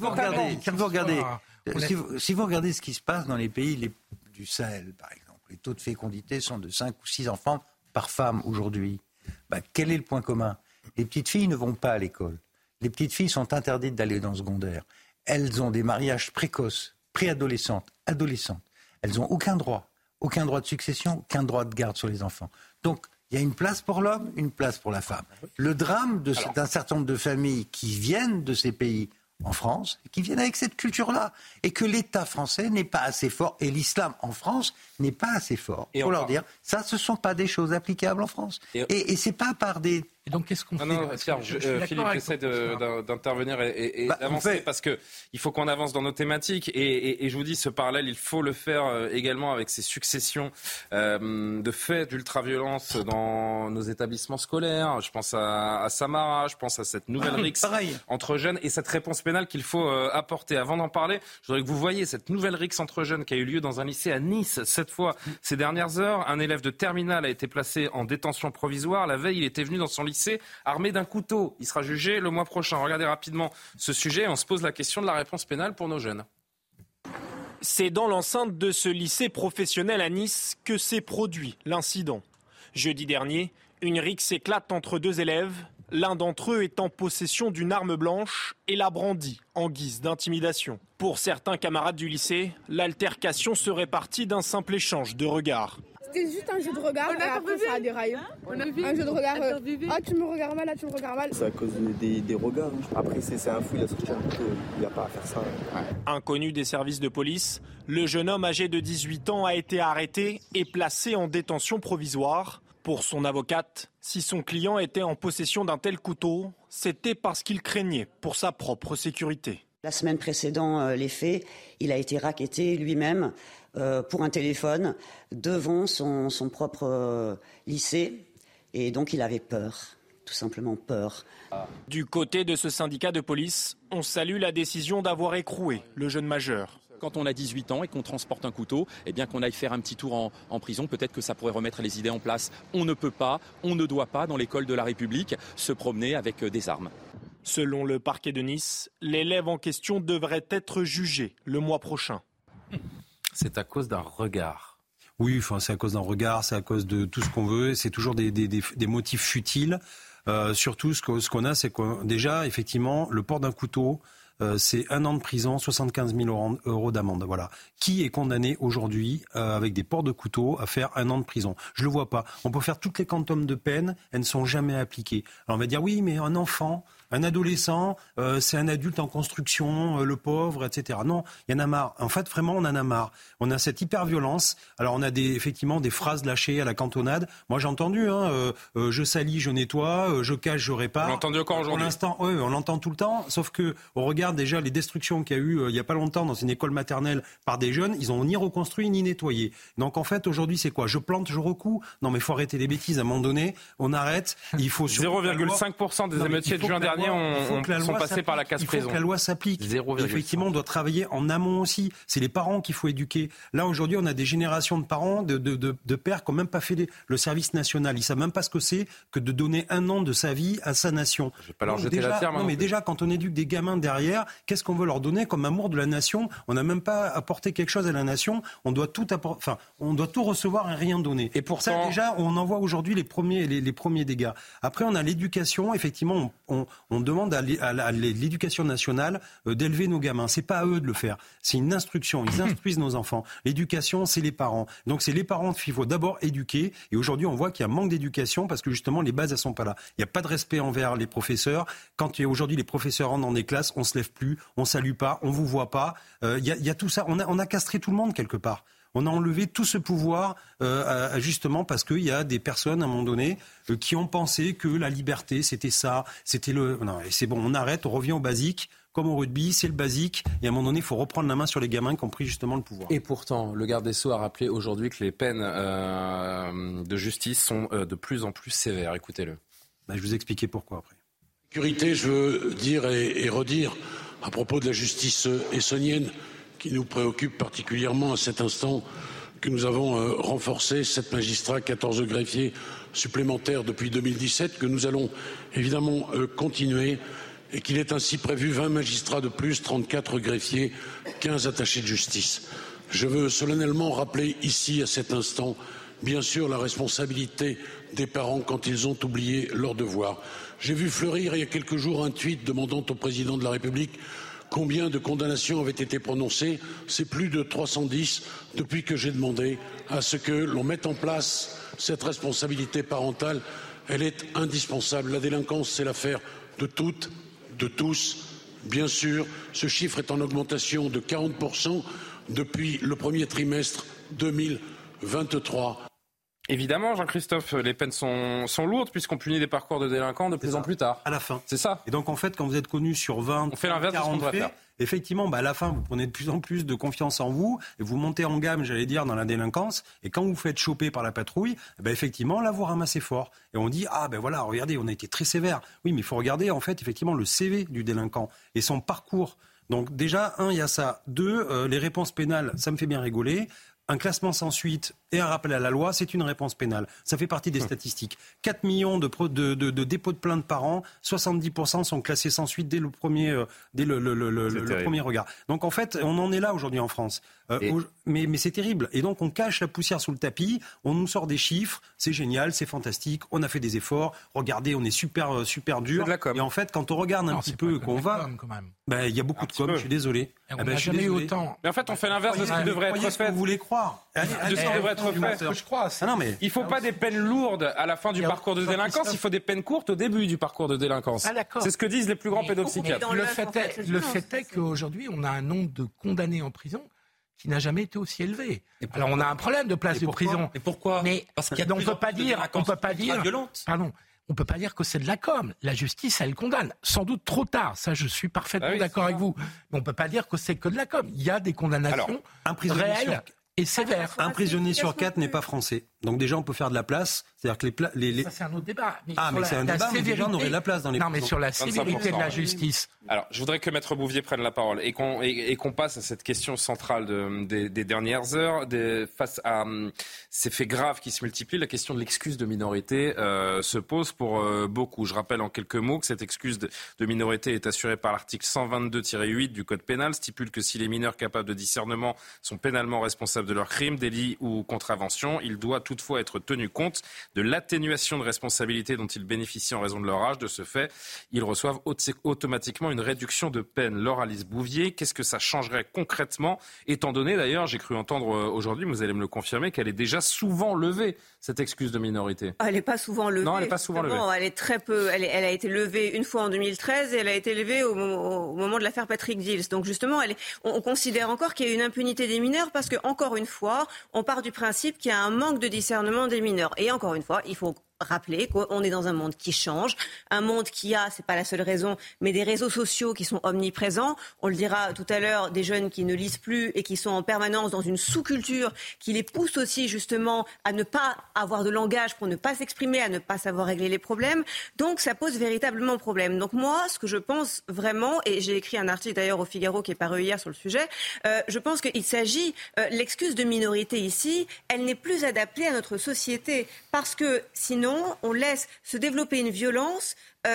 vous regardez ce qui se passe dans les pays du Sahel, par exemple, les taux de fécondité sont de 5 ou 6 enfants par femme aujourd'hui. Quel est le point commun ? Les petites filles ne vont pas à l'école. Les petites filles sont interdites d'aller dans le secondaire. Elles ont des mariages précoces, préadolescentes, adolescentes. Elles n'ont aucun droit de succession, aucun droit de garde sur les enfants. Donc, il y a une place pour l'homme, une place pour la femme. Le drame d'un certain nombre de familles qui viennent de ces pays en France, qui viennent avec cette culture-là, et que l'État français n'est pas assez fort, et l'islam en France n'est pas assez fort. Pour leur dire, ça, ce ne sont pas des choses applicables en France. Et ce n'est pas par des... Et donc, qu'est-ce qu'on fait? Non, Pierre, Philippe essaie d'intervenir et d'avancer parce qu'il faut qu'on avance dans nos thématiques. Et je vous dis, ce parallèle, il faut le faire également avec ces successions de faits d'ultra-violence dans nos établissements scolaires. Je pense à Samara, je pense à cette nouvelle rixe entre jeunes et cette réponse pénale qu'il faut apporter. Avant d'en parler, je voudrais que vous voyez cette nouvelle rixe entre jeunes qui a eu lieu dans un lycée à Nice. Cette fois, ces dernières heures, un élève de terminale a été placé en détention provisoire. La veille, il était venu dans son lycée armé d'un couteau. Il sera jugé le mois prochain. Regardez rapidement ce sujet et on se pose la question de la réponse pénale pour nos jeunes. C'est dans l'enceinte de ce lycée professionnel à Nice que s'est produit l'incident. Jeudi dernier, une rixe éclate entre deux élèves. L'un d'entre eux est en possession d'une arme blanche et la brandit en guise d'intimidation. Pour certains camarades du lycée, l'altercation serait partie d'un simple échange de regards. C'était juste un jeu de regard et après ça a déraillé. Un jeu de regard, tu me regardes mal, tu me regardes mal. C'est à cause des regards. Après c'est un fou, il a sorti un couteau, il n'a pas à faire ça. Inconnu des services de police, le jeune homme âgé de 18 ans a été arrêté et placé en détention provisoire. Pour son avocate, si son client était en possession d'un tel couteau, c'était parce qu'il craignait pour sa propre sécurité. La semaine précédant les faits, il a été racketté lui-même pour un téléphone devant son propre lycée. Et donc il avait peur, tout simplement peur. Du côté de ce syndicat de police, on salue la décision d'avoir écroué le jeune majeur. Quand on a 18 ans et qu'on transporte un couteau, eh bien qu'on aille faire un petit tour en prison, peut-être que ça pourrait remettre les idées en place. On ne peut pas, on ne doit pas, dans l'école de la République, se promener avec des armes. Selon le parquet de Nice, l'élève en question devrait être jugé le mois prochain. C'est à cause d'un regard. Oui, c'est à cause d'un regard, c'est à cause de tout ce qu'on veut. C'est toujours des motifs futiles. Surtout, ce qu'on a, c'est que déjà, effectivement, le port d'un couteau, c'est 1 an de prison, 75 000 euros d'amende. Voilà. Qui est condamné aujourd'hui avec des ports de couteau à faire 1 an de prison? Je le vois pas. On peut faire toutes les quantums de peine, elles ne sont jamais appliquées. Alors on va dire oui, mais un enfant, un adolescent, c'est un adulte en construction, le pauvre, etc. Non, il y en a marre. En fait, vraiment, on en a marre. On a cette hyper-violence. Alors, on a effectivement des phrases lâchées à la cantonade. Moi, j'ai entendu, je salis, je nettoie, je cache, je répare. On l'a entendu encore aujourd'hui. Pour l'instant, oui, on l'entend tout le temps. Sauf que on regarde déjà les destructions qu'il y a eu il y a pas longtemps dans une école maternelle par des jeunes. Ils ont ni reconstruit ni nettoyé. Donc, en fait, aujourd'hui, c'est quoi ? Je plante, je recouds. Non, mais il faut arrêter les bêtises. À un moment donné, on arrête. Il faut 0,5% des émeutiers de juin dernier sont passés par la casse prison. Il faut que la loi s'applique. Effectivement, on doit travailler en amont aussi. C'est les parents qu'il faut éduquer. Là, aujourd'hui, on a des générations de parents, de pères qui n'ont même pas fait le service national. Ils ne savent même pas ce que c'est que de donner un an de sa vie à sa nation. Je vais pas leur jeter la terre. Non, mais déjà, quand on éduque des gamins derrière, qu'est-ce qu'on veut leur donner comme amour de la nation ? On n'a même pas apporté quelque chose à la nation. On doit tout on doit tout recevoir et rien donner. Et pour ça, déjà, on en voit aujourd'hui les premiers dégâts. Après, on a l'éducation. Effectivement, on demande à l'éducation nationale d'élever nos gamins. C'est pas à eux de le faire. C'est une instruction. Ils instruisent nos enfants. L'éducation, c'est les parents. Donc, c'est les parents qu'il faut d'abord éduquer. Et aujourd'hui, on voit qu'il y a un manque d'éducation parce que justement, les bases, elles sont pas là. Il n'y a pas de respect envers les professeurs. Quand aujourd'hui les professeurs rentrent dans des classes, on se lève plus, on salue pas, on vous voit pas. Il y a tout ça. On a castré tout le monde quelque part. On a enlevé tout ce pouvoir justement parce qu'il y a des personnes à un moment donné qui ont pensé que la liberté c'était ça, c'était non, et c'est bon, on arrête, on revient au basique. Comme au rugby, c'est le basique. Et à un moment donné, il faut reprendre la main sur les gamins qui ont pris justement le pouvoir. Et pourtant, le garde des Sceaux a rappelé aujourd'hui que les peines de justice sont de plus en plus sévères. Écoutez-le. Je vais vous expliquer pourquoi après. Sécurité, je veux dire et redire à propos de la justice essonnienne qui nous préoccupe particulièrement à cet instant, que nous avons renforcé 7 magistrats, 14 greffiers supplémentaires depuis 2017, que nous allons évidemment continuer et qu'il est ainsi prévu 20 magistrats de plus, 34 greffiers, 15 attachés de justice. Je veux solennellement rappeler ici, à cet instant, bien sûr, la responsabilité des parents quand ils ont oublié leur devoir. J'ai vu fleurir il y a quelques jours un tweet demandant au président de la République combien de condamnations avaient été prononcées. C'est plus de 310 depuis que j'ai demandé à ce que l'on mette en place cette responsabilité parentale. Elle est indispensable. La délinquance, c'est l'affaire de toutes, de tous. Bien sûr, ce chiffre est en augmentation de 40% depuis le premier trimestre 2023. Évidemment, Jean-Christophe, les peines sont lourdes puisqu'on punit des parcours de délinquants de plus en plus tard. À la fin. C'est ça. Et donc, en fait, quand vous êtes connu sur 20, on fait l'inverse de ce qu'on doit faire. Effectivement, à la fin, vous prenez de plus en plus de confiance en vous et vous montez en gamme, j'allais dire, dans la délinquance. Et quand vous faites choper par la patrouille, effectivement, là, vous ramassez fort. Et on dit, voilà, regardez, on a été très sévère. Oui, mais il faut regarder, en fait, effectivement, le CV du délinquant et son parcours. Donc, déjà, il y a ça. 2, les réponses pénales, ça me fait bien rigoler. Un classement sans suite et un rappel à la loi, c'est une réponse pénale. Ça fait partie des statistiques. 4 millions de dépôts de plaintes par an, 70% sont classés sans suite dès le premier regard. Donc en fait, on en est là aujourd'hui en France. Mais c'est terrible. Et donc on cache la poussière sous le tapis, on nous sort des chiffres, c'est génial, c'est fantastique, on a fait des efforts, regardez, on est super dur. Et en fait, quand on regarde un petit peu qu'on va... Il y a beaucoup de com', je suis désolé. On n'a jamais eu autant. Mais en fait, on fait l'inverse de ce qui devrait être fait. Vous voulez croire de ce qui devrait être fait. Je crois. Il ne faut pas des peines lourdes à la fin du parcours de délinquance, il faut des peines courtes au début du parcours de délinquance. C'est ce que disent les plus grands pédopsychiatres. Le fait est qu'aujourd'hui, on a un nombre de condamnés en prison qui n'a jamais été aussi élevé. Alors on a un problème de place de prison. Et pourquoi ? Parce qu'on ne peut pas dire, on peut pas dire que c'est de la com. La justice, elle condamne. Sans doute trop tard. Ça, je suis parfaitement d'accord avec vous. Mais on peut pas dire que c'est que de la com. Il y a des condamnations réelles et sévères. Un prisonnier sur 4 n'est pas français. Donc déjà, on peut faire de la place. C'est-à-dire que ça, c'est un autre débat. Mais c'est un débat, mais déjà, on aurait de la place dans les prisons. Non, mais sur la sévérité de la justice. Alors, je voudrais que Maître Bouvier prenne la parole et qu'on passe à cette question centrale des dernières heures. Face à ces faits graves qui se multiplient, la question de l'excuse de minorité se pose pour beaucoup. Je rappelle en quelques mots que cette excuse de minorité est assurée par l'article 122-8 du Code pénal, stipule que si les mineurs capables de discernement sont pénalement responsables de leurs crimes, délits ou contraventions, ils doivent toutefois être tenu compte de l'atténuation de responsabilité dont ils bénéficient en raison de leur âge. De ce fait, ils reçoivent automatiquement une réduction de peine. Laure-Alice Bouvier, qu'est-ce que ça changerait concrètement, étant donné d'ailleurs, j'ai cru entendre aujourd'hui, vous allez me le confirmer, qu'elle est déjà souvent levée, cette excuse de minorité. Elle n'est pas souvent levée. Non, elle n'est pas souvent levée. Elle est très peu. Elle a été levée une fois en 2013 et elle a été levée au moment de l'affaire Patrick Dils. Donc justement, on considère encore qu'il y a une impunité des mineurs parce que, encore une fois, on part du principe qu'il y a un manque de discernement des mineurs. Et encore une fois, il faut rappeler qu'on est dans un monde qui change, un monde qui a, c'est pas la seule raison, mais des réseaux sociaux qui sont omniprésents. On le dira tout à l'heure, des jeunes qui ne lisent plus et qui sont en permanence dans une sous-culture qui les pousse aussi justement à ne pas avoir de langage pour ne pas s'exprimer, à ne pas savoir régler les problèmes. Donc ça pose véritablement problème. Donc moi, ce que je pense vraiment, et j'ai écrit un article d'ailleurs au Figaro qui est paru hier sur le sujet, je pense qu'il s'agit, l'excuse de minorité ici, elle n'est plus adaptée à notre société parce que sinon on laisse se développer une violence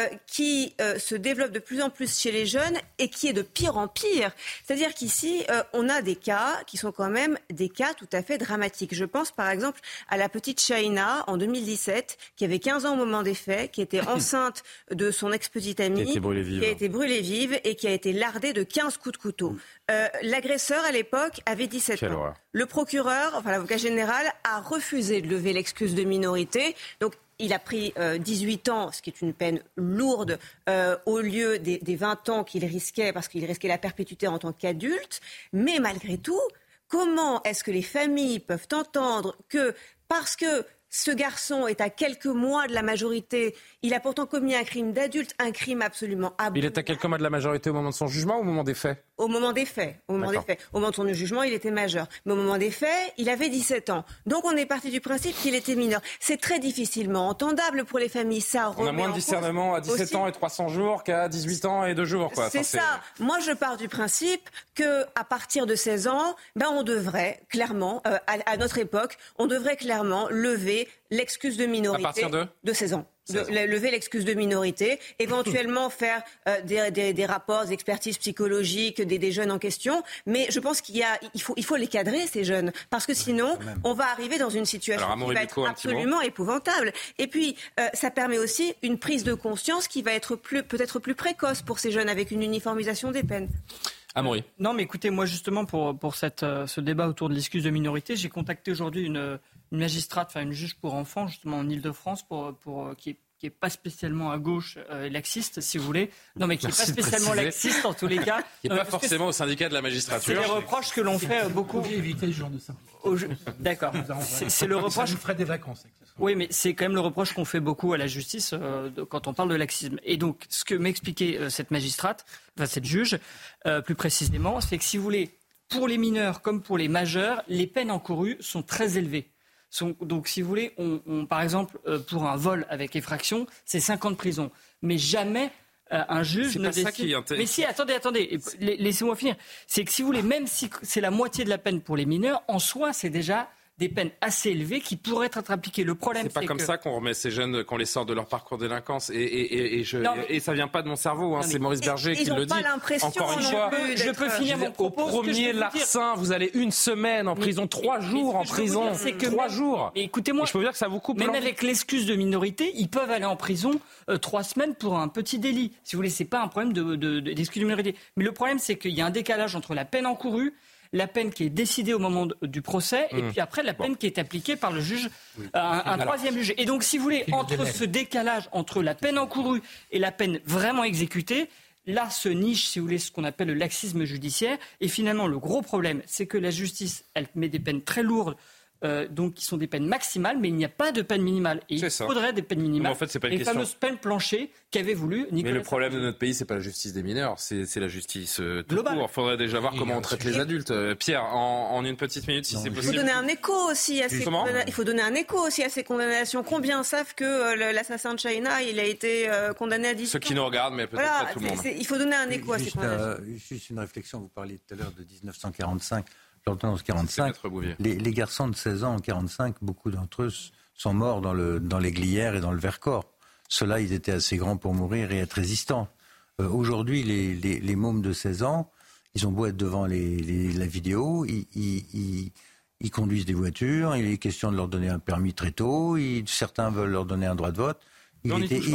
qui se développe de plus en plus chez les jeunes et qui est de pire en pire. C'est-à-dire qu'ici, on a des cas qui sont quand même des cas tout à fait dramatiques. Je pense par exemple à la petite Shaina en 2017, qui avait 15 ans au moment des faits, qui était enceinte de son ex-petite amie, qui a été brûlée vive et qui a été lardée de 15 coups de couteau. L'agresseur, à l'époque, avait 17 ans. Horreur. Le procureur, l'avocat général, a refusé de lever l'excuse de minorité. Donc, il a pris 18 ans, ce qui est une peine lourde, au lieu des 20 ans qu'il risquait, parce qu'il risquait la perpétuité en tant qu'adulte. Mais malgré tout, comment est-ce que les familles peuvent entendre que, parce que ce garçon est à quelques mois de la majorité, il a pourtant commis un crime d'adulte, un crime absolument abominable. Il est à quelques mois de la majorité au moment de son jugement ou au moment des faits ? Au moment des faits. Au moment de son jugement, il était majeur. Mais au moment des faits, il avait 17 ans. Donc on est parti du principe qu'il était mineur. C'est très difficilement entendable pour les familles. Ça on a moins de discernement à 17 aussi ans et 300 jours qu'à 18 ans et 2 jours. Quoi. C'est ça. Moi, je pars du principe qu'à partir de 16 ans, on devrait clairement, à notre époque, on devrait clairement lever l'excuse de minorité. À partir de 16 ans. Lever l'excuse de minorité, éventuellement faire des rapports, des expertises psychologiques des jeunes en question. Mais je pense qu'il faut les cadrer, ces jeunes, parce que sinon, on va arriver dans une situation qui va être absolument épouvantable. Et puis, ça permet aussi une prise de conscience qui va être peut-être plus précoce pour ces jeunes avec une uniformisation des peines. Amaury. Non, mais écoutez, moi justement pour ce débat autour de l'excuse de minorité, j'ai contacté aujourd'hui une magistrate, une juge pour enfants, justement en Ile-de-France, qui est pas spécialement à gauche laxiste, si vous voulez. Non, mais qui n'est pas spécialement laxiste en tous les cas. Qui n'est pas forcément au syndicat de la magistrature. C'est les reproches que l'on fait beaucoup. Vous éviter le genre de simplification. D'accord. C'est le reproche. Ça nous ferait des vacances. Oui, mais c'est quand même le reproche qu'on fait beaucoup à la justice quand on parle de laxisme. Et donc, ce que m'expliquait cette magistrate, cette juge, plus précisément, c'est que si vous voulez, pour les mineurs comme pour les majeurs, les peines encourues sont très élevées. Donc, si vous voulez, par exemple, pour un vol avec effraction, c'est 5 ans de prison. Mais jamais un juge ne décide... Mais si, attendez, laissez-moi finir. C'est que si vous voulez, même si c'est la moitié de la peine pour les mineurs, en soi, c'est déjà des peines assez élevées qui pourraient être appliquées. Le problème, c'est pas comme ça qu'on remet ces jeunes, qu'on les sort de leur parcours de délinquance. Et ça vient pas de mon cerveau. C'est Maurice Berger qui le dit. Encore une fois, je peux finir mon propos. Au premier larcin, vous allez 1 semaine en prison, 3 jours en prison, 3 jours. Mais écoutez-moi, je peux vous dire que ça vous coupe. Même avec l'excuse de minorité, ils peuvent aller en prison 3 semaines pour un petit délit. Si vous voulez, c'est pas un problème d'excuse de minorité. Mais le problème, c'est qu'il y a un décalage entre la peine encourue, la peine qui est décidée au moment du procès, et puis après la peine qui est appliquée par le juge, un troisième juge. Et donc, si vous voulez, entre ce décalage entre la peine encourue et la peine vraiment exécutée, là se niche, si vous voulez, ce qu'on appelle le laxisme judiciaire. Et finalement, le gros problème, c'est que la justice, elle met des peines très lourdes, donc qui sont des peines maximales, mais il n'y a pas de peine minimale. Et il faudrait des peines minimales. En fait, c'est pas une les fameuses peines planchers qu'avait voulu Nicolas Mais le problème de notre pays, c'est pas la justice des mineurs, c'est la justice tout court. Il faudrait déjà voir comment on traite les adultes. Pierre, en une petite minute, si c'est possible. Il faut donner un écho aussi à ces condamnations. Combien savent que l'assassin de Shaina, il a été condamné à 10 ans? Ceux qui nous regardent, mais peut-être pas tout le monde. Il faut donner un écho à ces condamnations. Juste une réflexion, vous parliez tout à l'heure de 1945. L'ordonnance 45, les garçons de 16 ans en 45, beaucoup d'entre eux sont morts dans les glières et dans le Vercors. Ceux-là, ils étaient assez grands pour mourir et être résistants. Aujourd'hui, les mômes de 16 ans, ils ont beau être devant la vidéo, ils ils conduisent des voitures, il est question de leur donner un permis très tôt, certains veulent leur donner un droit de vote. Il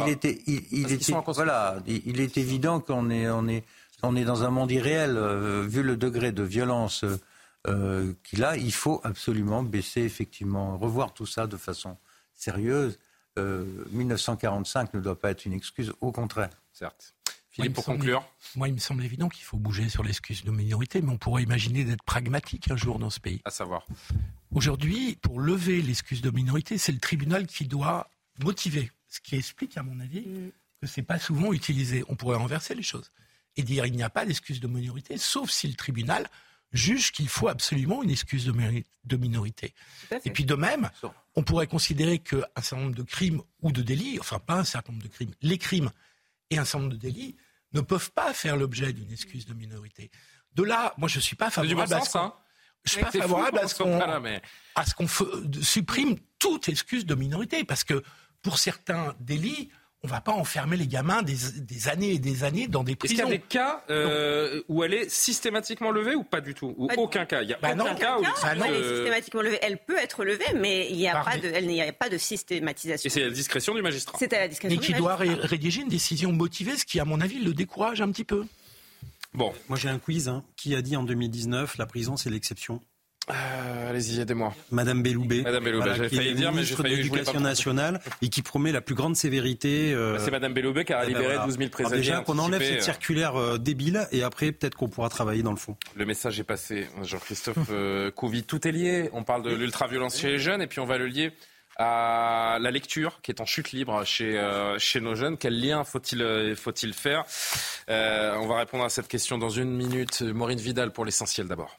est évident qu'on est dans un monde irréel. Vu le degré de violence qu'il a, il faut absolument baisser, effectivement, revoir tout ça de façon sérieuse. 1945 ne doit pas être une excuse, au contraire. Certes. Philippe, pour conclure. Moi, il me semble évident qu'il faut bouger sur l'excuse de minorité, mais on pourrait imaginer d'être pragmatique un jour dans ce pays. À savoir. Aujourd'hui, pour lever l'excuse de minorité, c'est le tribunal qui doit motiver. Ce qui explique, à mon avis, que ce n'est pas souvent utilisé. On pourrait renverser les choses et dire qu'il n'y a pas d'excuse de minorité, sauf si le tribunal juge qu'il faut absolument une excuse de minorité. Et puis de même, on pourrait considérer qu'un certain nombre de crimes ou de délits, enfin pas un certain nombre de crimes, les crimes et un certain nombre de délits ne peuvent pas faire l'objet d'une excuse de minorité. De là, moi je ne suis pas favorable à ce qu'on supprime toute excuse de minorité, parce que pour certains délits, on ne va pas enfermer les gamins des années et des années dans des prisons. Est-ce qu'il y a des cas où elle est systématiquement levée ou pas du tout? Ou aucun cas? Il n'y a aucun cas où elle est systématiquement levée. Elle peut être levée, mais il n'y a pas de systématisation. Et c'est à la discrétion du magistrat. C'est à la discrétion du magistrat. Mais qui doit rédiger une décision motivée, ce qui, à mon avis, le décourage un petit peu. Bon, moi j'ai un quiz. Qui a dit en 2019 la prison c'est l'exception? Allez-y, aidez-moi. Madame Belloubet. J'avais failli dire, mais j'ai failli. L'éducation nationale et qui promet la plus grande sévérité. C'est Madame Belloubet qui a libéré 12 000 prisonniers. Déjà qu'on enlève cette circulaire débile et après peut-être qu'on pourra travailler dans le fond. Le message est passé. Jean-Christophe Couvi, tout est lié. On parle de l'ultra-violence chez les jeunes et puis on va le lier à la lecture qui est en chute libre chez nos jeunes. Quel lien faut-il faire? On va répondre à cette question dans une minute. Maureen Vidal pour l'essentiel d'abord.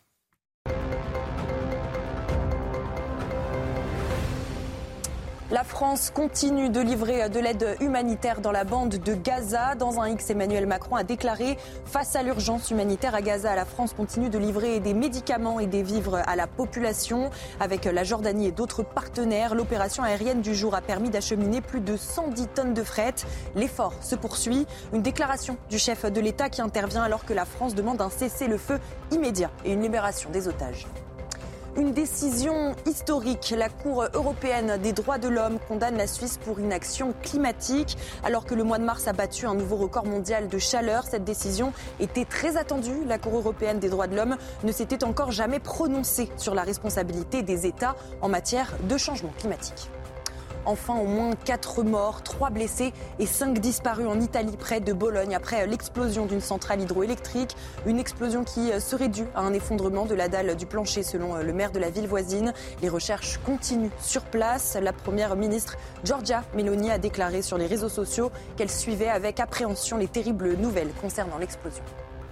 La France continue de livrer de l'aide humanitaire dans la bande de Gaza. Dans un X, Emmanuel Macron a déclaré « Face à l'urgence humanitaire à Gaza, la France continue de livrer des médicaments et des vivres à la population. » Avec la Jordanie et d'autres partenaires, l'opération aérienne du jour a permis d'acheminer plus de 110 tonnes de fret. L'effort se poursuit. Une déclaration du chef de l'État qui intervient alors que la France demande un cessez-le-feu immédiat et une libération des otages. Une décision historique. La Cour européenne des droits de l'homme condamne la Suisse pour inaction climatique. Alors que le mois de mars a battu un nouveau record mondial de chaleur, cette décision était très attendue. La Cour européenne des droits de l'homme ne s'était encore jamais prononcée sur la responsabilité des États en matière de changement climatique. Enfin, au moins 4 morts, 3 blessés et 5 disparus en Italie, près de Bologne, après l'explosion d'une centrale hydroélectrique. Une explosion qui serait due à un effondrement de la dalle du plancher, selon le maire de la ville voisine. Les recherches continuent sur place. La première ministre Giorgia Meloni a déclaré sur les réseaux sociaux qu'elle suivait avec appréhension les terribles nouvelles concernant l'explosion.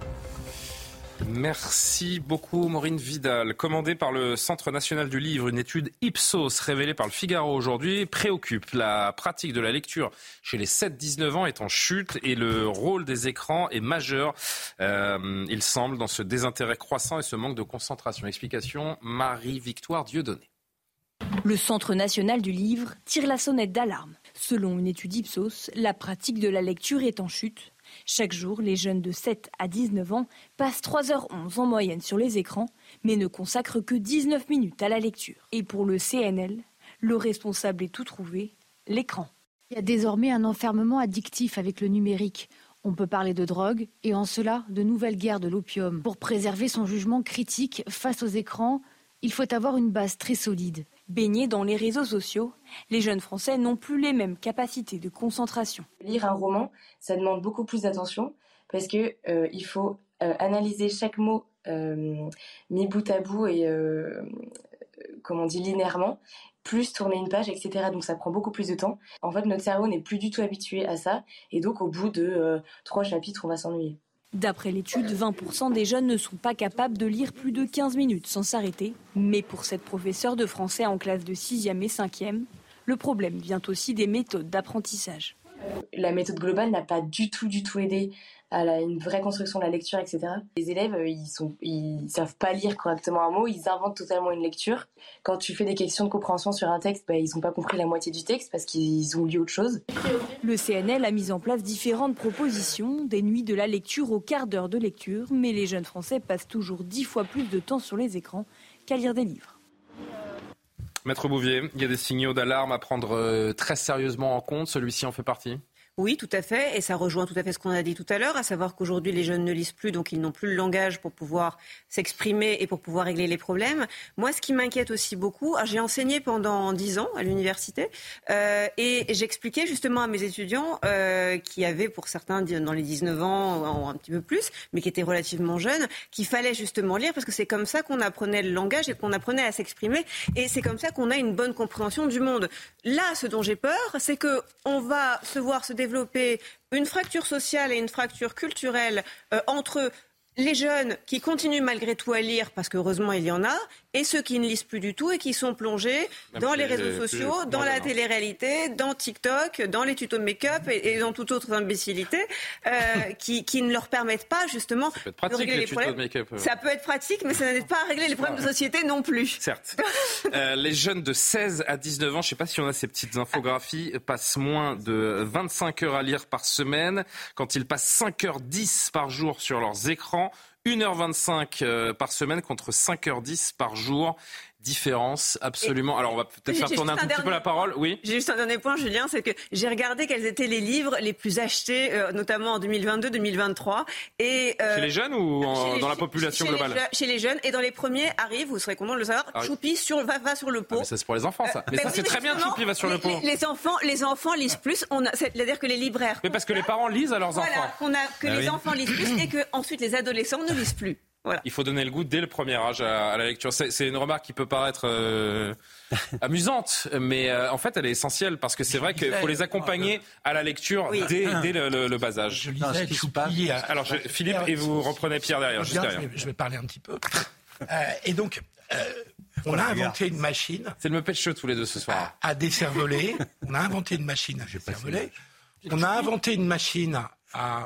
Merci beaucoup Maureen Vidal. Commandée par le Centre national du livre, une étude Ipsos révélée par le Figaro aujourd'hui préoccupe. La pratique de la lecture chez les 7-19 ans est en chute et le rôle des écrans est majeur, il semble, dans ce désintérêt croissant et ce manque de concentration. Explication, Marie-Victoire Dieudonné. Le Centre national du livre tire la sonnette d'alarme. Selon une étude Ipsos, la pratique de la lecture est en chute. Chaque jour, les jeunes de 7 à 19 ans passent 3h11 en moyenne sur les écrans, mais ne consacrent que 19 minutes à la lecture. Et pour le CNL, le responsable est tout trouvé, l'écran. Il y a désormais un enfermement addictif avec le numérique. On peut parler de drogue et en cela de nouvelles guerres de l'opium. Pour préserver son jugement critique face aux écrans, il faut avoir une base très solide. Baignés dans les réseaux sociaux, les jeunes Français n'ont plus les mêmes capacités de concentration. Lire un roman, ça demande beaucoup plus d'attention parce que il faut analyser chaque mot mis bout à bout et comme on dit linéairement, plus tourner une page, etc. Donc ça prend beaucoup plus de temps. En fait, notre cerveau n'est plus du tout habitué à ça et donc au bout de 3 chapitres, on va s'ennuyer. D'après l'étude, 20% des jeunes ne sont pas capables de lire plus de 15 minutes sans s'arrêter. Mais pour cette professeure de français en classe de 6e et 5e, le problème vient aussi des méthodes d'apprentissage. La méthode globale n'a pas du tout aidé à une vraie construction de la lecture, etc. Les élèves, ils savent pas lire correctement un mot, ils inventent totalement une lecture. Quand tu fais des questions de compréhension sur un texte, ils n'ont pas compris la moitié du texte parce qu'ils ont lu autre chose. Le CNL a mis en place différentes propositions, des nuits de la lecture au quart d'heure de lecture, mais les jeunes Français passent toujours 10 fois plus de temps sur les écrans qu'à lire des livres. Maître Bouvier, il y a des signaux d'alarme à prendre très sérieusement en compte. Celui-ci en fait partie ? Oui, tout à fait. Et ça rejoint tout à fait ce qu'on a dit tout à l'heure, à savoir qu'aujourd'hui, les jeunes ne lisent plus, donc ils n'ont plus le langage pour pouvoir s'exprimer et pour pouvoir régler les problèmes. Moi, ce qui m'inquiète aussi beaucoup, j'ai enseigné pendant 10 ans à l'université et j'expliquais justement à mes étudiants qui avaient, pour certains, dans les 19 ans, un petit peu plus, mais qui étaient relativement jeunes, qu'il fallait justement lire parce que c'est comme ça qu'on apprenait le langage et qu'on apprenait à s'exprimer et c'est comme ça qu'on a une bonne compréhension du monde. Là, ce dont j'ai peur, c'est qu'on va se voir se développer une fracture sociale et une fracture culturelle entre les jeunes qui continuent malgré tout à lire, parce qu'heureusement il y en a, et ceux qui ne lisent plus du tout et qui sont plongés dans les réseaux sociaux, dans la télé-réalité, dans TikTok, dans les tutos de make-up et dans toute autre imbécilité qui ne leur permettent pas justement de régler les problèmes. De make-up, Ça peut être pratique, mais ça n'aide pas à régler les problèmes de société non plus. Certes. Les jeunes de 16 à 19 ans, je ne sais pas si on a ces petites infographies, passent moins de 25 heures à lire par semaine. Quand ils passent 5h10 par jour sur leurs écrans, 1h25 par semaine contre 5h10 par jour. Différence, absolument. Alors, on va peut-être faire tourner un tout petit peu la parole. Oui. J'ai juste un dernier point, Julien, c'est que j'ai regardé quels étaient les livres les plus achetés, notamment en 2022-2023. Et, chez les jeunes ou dans la population globale ? Chez les jeunes. Et dans les premiits arrivent, vous serez content de le savoir, Choupi va sur le pot. Mais ça, c'est pour les enfants, ça. Mais ça, c'est très bien, Choupi va sur le pot. Les enfants lisent plus. C'est-à-dire que les libraires... Mais parce que les parents lisent à leurs enfants. Les enfants lisent plus et que ensuite les adolescents ne lisent plus. Voilà. Il faut donner le goût dès le premier âge à la lecture. C'est une remarque qui peut paraître amusante, mais en fait, elle est essentielle parce que c'est vrai qu'il faut les accompagner à la lecture dès le bas âge. Je lisais Choupi. Alors, Philippe, et vous reprenez Pierre derrière. Juste derrière. Je vais parler un petit peu. Et donc, on a inventé une machine. C'est le Muppet Show tous les deux ce soir. À décerveler. On a inventé une machine à décerveler. On a inventé une machine à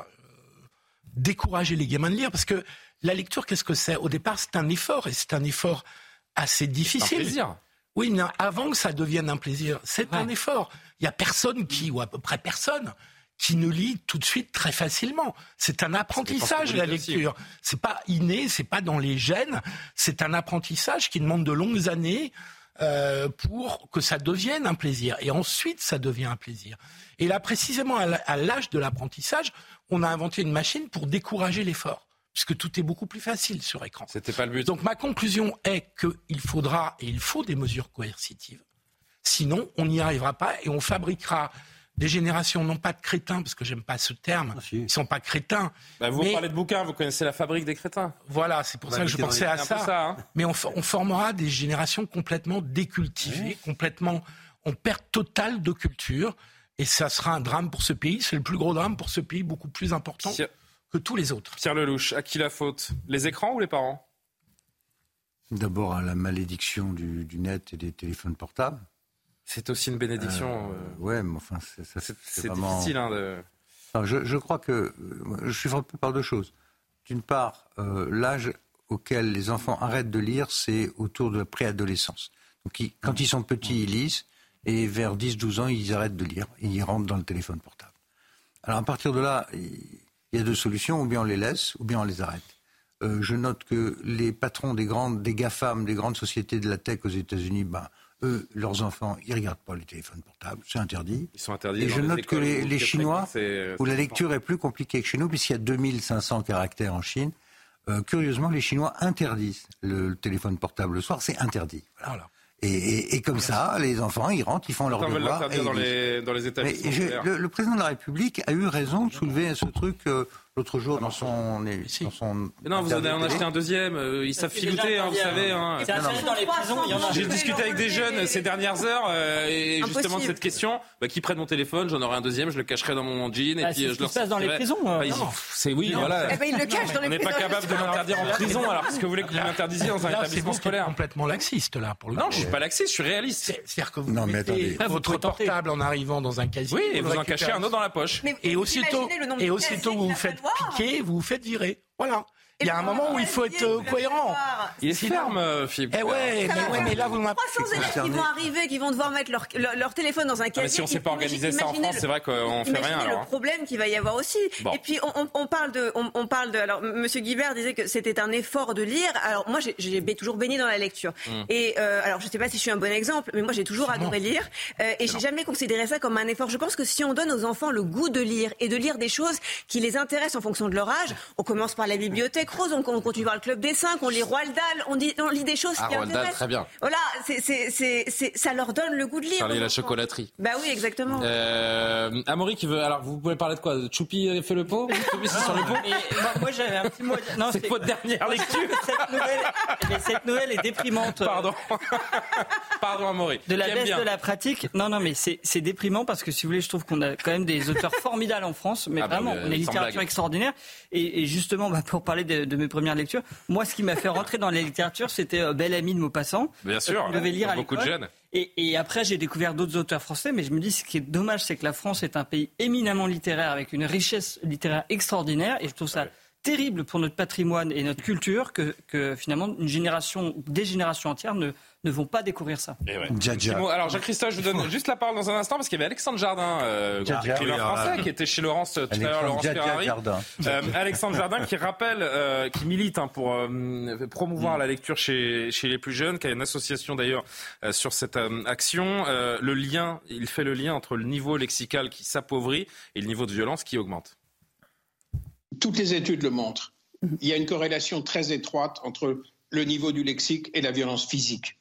décourager les gamins de lire parce que la lecture, qu'est-ce que c'est ? Au départ, c'est un effort, et c'est un effort assez difficile. Un plaisir. Oui, mais avant que ça devienne un plaisir, c'est un effort. Il n'y a personne ou à peu près personne, qui ne lit tout de suite très facilement. C'est un apprentissage, la lecture. C'est pas inné, c'est pas dans les gènes. C'est un apprentissage qui demande de longues années pour que ça devienne un plaisir. Et ensuite, ça devient un plaisir. Et là, précisément, à l'âge de l'apprentissage, on a inventé une machine pour décourager l'effort. Puisque tout est beaucoup plus facile sur écran. C'était pas le but. Donc ma conclusion est qu'il faudra et il faut des mesures coercitives. Sinon, on n'y arrivera pas et on fabriquera des générations, non pas de crétins, parce que j'aime pas ce terme, ils ne sont pas crétins. Vous parlez de bouquins, vous connaissez la fabrique des crétins. Voilà, c'est pour ça que je pensais à ça. Mais on formera des générations complètement décultivées, en perte totale de culture. Et ça sera un drame pour ce pays. C'est le plus gros drame pour ce pays, beaucoup plus important que tous les autres. Pierre Lelouch, à qui la faute ? Les écrans ou les parents ? D'abord à la malédiction du net et des téléphones portables. C'est aussi une bénédiction. Ouais, mais enfin, c'est vraiment difficile. Enfin, je crois que je suis frappé par deux choses. D'une part, l'âge auquel les enfants arrêtent de lire, c'est autour de la préadolescence. Donc, quand ils sont petits, ils lisent, et vers 10-12 ans, ils arrêtent de lire, et ils rentrent dans le téléphone portable. Alors, à partir de là, il y a deux solutions, ou bien on les laisse, ou bien on les arrête. Je note que les patrons des GAFAM, des grandes sociétés de la tech aux États-Unis, eux, leurs enfants, ils ne regardent pas les téléphones portables, c'est interdit. Ils sont interdits. Et je note que les Chinois, où la lecture est plus compliquée que chez nous, puisqu'il y a 2500 caractères en Chine, curieusement, les Chinois interdisent le téléphone portable le soir, c'est interdit. Voilà. Et comme ça, les enfants, ils rentrent, ils font leur devoir. Dans les établissements. Le président de la République a eu raison de soulever ce truc l'autre jour dans son. Mais non, vous en avez acheté un deuxième. Ils savent filouter, vous savez. Dans les prisons, il y en a. J'ai discuté avec des jeunes ces dernières heures et justement de cette question. Qui prennent mon téléphone, j'en aurai un deuxième, je le cacherai dans mon jean et puis je leur. Ça se passe dans les prisons. C'est oui, voilà. Ils le cachent dans les prisons. On n'est pas capable de l'interdire en prison. Alors qu'est-ce que vous voulez que vous l'interdisiez dans un établissement scolaire ? Complètement laxiste là pour le. Non, je suis pas laxiste, je suis réaliste. C'est-à-dire que vous mettez votre portable en arrivant dans un casier. Oui, et vous en cachez un autre dans la poche. Et aussitôt que vous vous faites piquer, vous vous faites virer. Voilà. Il y a un moment où il faut être cohérent. Il est ferme, Philippe. Mais là, vous m'avez... 300 élèves qui vont arriver, qui vont devoir mettre leur téléphone dans un casier. Mais si on ne sait pas organiser ça en France, c'est vrai qu'on ne fait rien. Imaginez le problème qu'il va y avoir aussi. Bon. Et puis, on parle de... Alors, M. Guibert disait que c'était un effort de lire. Alors, moi, j'ai toujours baigné dans la lecture. Et alors, je ne sais pas si je suis un bon exemple, mais moi, j'ai toujours adoré lire. Et j'ai jamais considéré ça comme un effort. Je pense que si on donne aux enfants le goût de lire et de lire des choses qui les intéressent en fonction de leur âge, on commence par la bibliothèque rose, on continue par le club des 5, on lit Roald Dahl, on lit des choses qui Roald Dahl, très bien. Voilà, ça leur donne le goût de lire. Charlie la chocolaterie. Bah oui, exactement. Amaury qui veut. Alors, vous pouvez parler de quoi? Choupi fait le pot? Choupi c'est sur le pot? Moi, j'avais un petit mot. Non, c'est votre dernière lecture. Cette nouvelle est déprimante. Pardon, Amaury. De la baisse de la pratique. Non, mais c'est déprimant parce que si vous voulez, je trouve qu'on a quand même des auteurs formidables en France, mais vraiment, on a une littérature extraordinaire. Et justement, pour parler de mes premières lectures, moi, ce qui m'a fait rentrer dans la littérature, c'était Belle Amie de Maupassant. Bien sûr, devait lire à beaucoup de jeunes. Et après, j'ai découvert d'autres auteurs français, mais je me dis, ce qui est dommage, c'est que la France est un pays éminemment littéraire, avec une richesse littéraire extraordinaire, et je trouve ça terrible pour notre patrimoine et notre culture que finalement, des générations entières ne vont pas découvrir ça. Alors Jean-Christophe, je vous donne juste la parole dans un instant parce qu'il y avait Alexandre Jardin, écrivain français, qui était chez Laurence tout à l'heure, Laurence Ferrari. Alexandre Jardin qui rappelle, qui milite pour promouvoir la lecture chez les plus jeunes, qui a une association d'ailleurs sur cette action. Il fait le lien entre le niveau lexical qui s'appauvrit et le niveau de violence qui augmente. Toutes les études le montrent. Il y a une corrélation très étroite entre le niveau du lexique et la violence physique.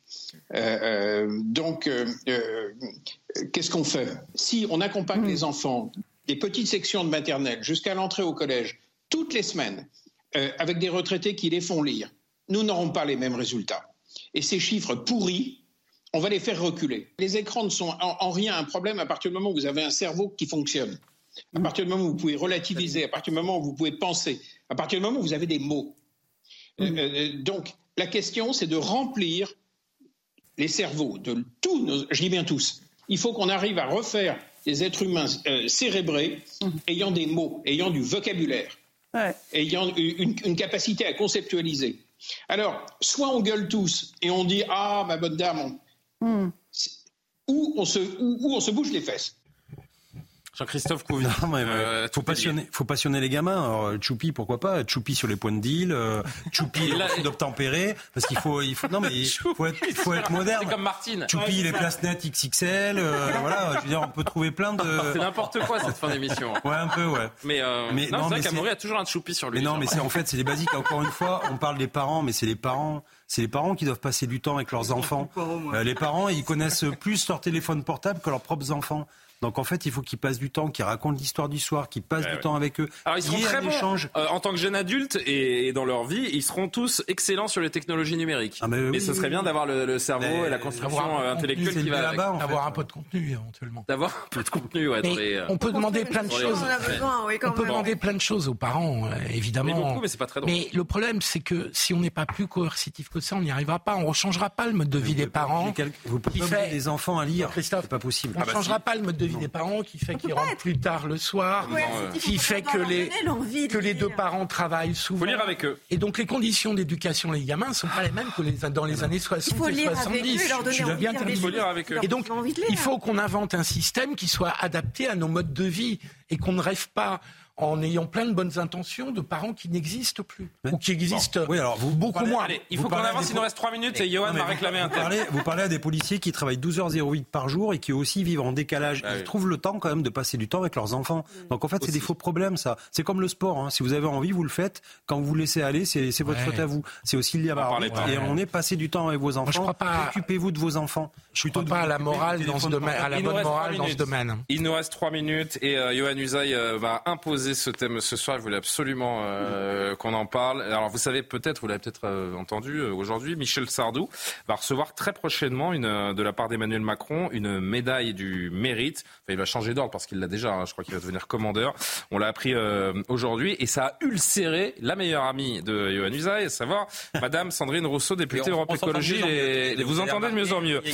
Donc, qu'est-ce qu'on fait? Si on accompagne les enfants des petites sections de maternelle jusqu'à l'entrée au collège, toutes les semaines, avec des retraités qui les font lire, nous n'aurons pas les mêmes résultats. Et ces chiffres pourris, on va les faire reculer. Les écrans ne sont en rien un problème à partir du moment où vous avez un cerveau qui fonctionne. À partir du moment où vous pouvez relativiser, à partir du moment où vous pouvez penser, à partir du moment où vous avez des mots. Donc, la question, c'est de remplir les cerveaux de tous, je dis bien tous. Il faut qu'on arrive à refaire des êtres humains cérébrés, ayant des mots, ayant du vocabulaire, ayant une capacité à conceptualiser. Alors, soit on gueule tous et on dit « Ah, ma bonne dame », ou on se bouge les fesses. Jean-Christophe Couvi. Faut passionner les gamins. Alors, Choupi, pourquoi pas? Choupi sur les points de deal, Choupi d'obtempérer, parce qu'il faut être moderne. C'est comme Martine. Choupi les places nettes XXL, voilà. Je veux dire, on peut trouver plein de. C'est n'importe quoi cette fin d'émission. Ouais, un peu, ouais. Mais c'est vrai qu'Amaury a toujours un Choupi sur lui. Mais non, mais c'est les basiques. Encore une fois, on parle des parents, mais c'est les parents. C'est les parents qui doivent passer du temps avec leurs enfants. Les parents, ils connaissent plus leur téléphone portable que leurs propres enfants. Donc en fait, il faut qu'ils passent du temps, qu'ils racontent l'histoire du soir, qu'ils passent du temps avec eux. Alors ils seront très bons en tant que jeunes adultes et dans leur vie, ils seront tous excellents sur les technologies numériques. Mais ce serait bien d'avoir le cerveau et la construction intellectuelle qui va avec. Avoir un peu de contenu éventuellement. D'avoir un peu de contenu, on peut demander plein de choses. On peut demander plein de choses aux parents, évidemment. Mais beaucoup, mais c'est pas très drôle. Mais le problème, c'est que si on n'est pas plus coercitif que ça, on n'y arrivera pas. On ne changera pas le mode de vie des parents. Vous pouvez obliger les enfants à lire, Christophe, c'est pas possible. On ne changera pas le mode de vie des parents qui fait qu'ils rentrent plus tard le soir, qui fait que les deux parents travaillent souvent. Il faut lire avec eux. Et donc les conditions d'éducation des gamins ne sont pas les mêmes que dans les années 60 et 70. Il faut lire avec eux. Et donc il faut qu'on invente un système qui soit adapté à nos modes de vie et qu'on ne rêve pas en ayant plein de bonnes intentions de parents qui n'existent plus ou qui existent beaucoup moins. Allez, il faut qu'on avance, il nous reste 3 minutes et Johan m'a réclamé un thème. Vous parlez à des policiers qui travaillent 12h08 par jour et qui aussi vivent en décalage. Ils trouvent le temps quand même de passer du temps avec leurs enfants. Donc en fait, c'est des faux problèmes ça. C'est comme le sport. Hein. Si vous avez envie, vous le faites. Quand vous laissez aller, c'est votre faute à vous. C'est aussi lié à l'arbitre. Et on est passé du temps avec vos enfants. Occupez-vous de vos enfants. Je ne crois pas à la morale dans ce domaine, à la bonne morale dans ce domaine. Il nous reste 3 minutes et Johan Usaï va imposer ce thème ce soir. Je voulais absolument qu'on en parle. Alors vous savez peut-être, vous l'avez peut-être entendu aujourd'hui, Michel Sardou va recevoir très prochainement de la part d'Emmanuel Macron une médaille du mérite. Enfin, il va changer d'ordre parce qu'il l'a déjà. Hein, je crois qu'il va devenir commandeur. On l'a appris aujourd'hui et ça a ulcéré la meilleure amie de Johan Usaï, à savoir Madame Sandrine Rousseau, députée Europe Écologie. Vous entendez de mieux en mieux.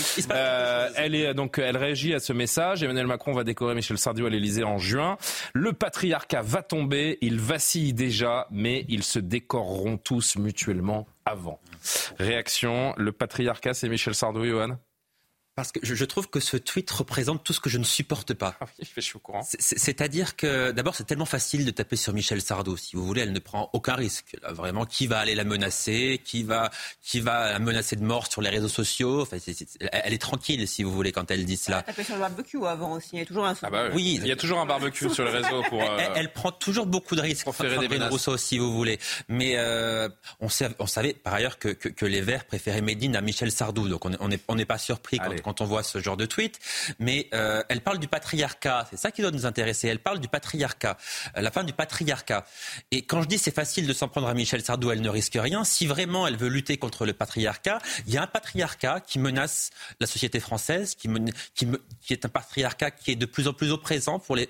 Elle réagit à ce message. Emmanuel Macron va décorer Michel Sardou à l'Elysée en juin. Le patriarcat patriarcat va tomber, il vacille déjà, mais ils se décoreront tous mutuellement avant. Réaction, le patriarcat, c'est Michel Sardou, Johan ? Parce que je trouve que ce tweet représente tout ce que je ne supporte pas. Ah oui, je suis au courant. C'est-à-dire que, d'abord, c'est tellement facile de taper sur Michel Sardou. Si vous voulez, elle ne prend aucun risque. Là, vraiment, qui va aller la menacer ? Qui va la menacer de mort sur les réseaux sociaux ? Enfin, elle est tranquille, si vous voulez, quand elle dit cela. Elle tapait sur le barbecue avant aussi. Il y a toujours un... Oui, il y a toujours un barbecue sur les réseaux pour... Elle prend toujours beaucoup de risques. Sandrine Rousseau, si vous voulez. Mais on savait, par ailleurs, que les Verts préféraient Médine à Michel Sardou. Donc, on n'est pas surpris quand on voit ce genre de tweet, mais elle parle du patriarcat, c'est ça qui doit nous intéresser, elle parle du patriarcat, la fin du patriarcat. Et quand je dis c'est facile de s'en prendre à Michel Sardou, elle ne risque rien, si vraiment elle veut lutter contre le patriarcat, il y a un patriarcat qui menace la société française, qui est un patriarcat qui est de plus en plus oppressant pour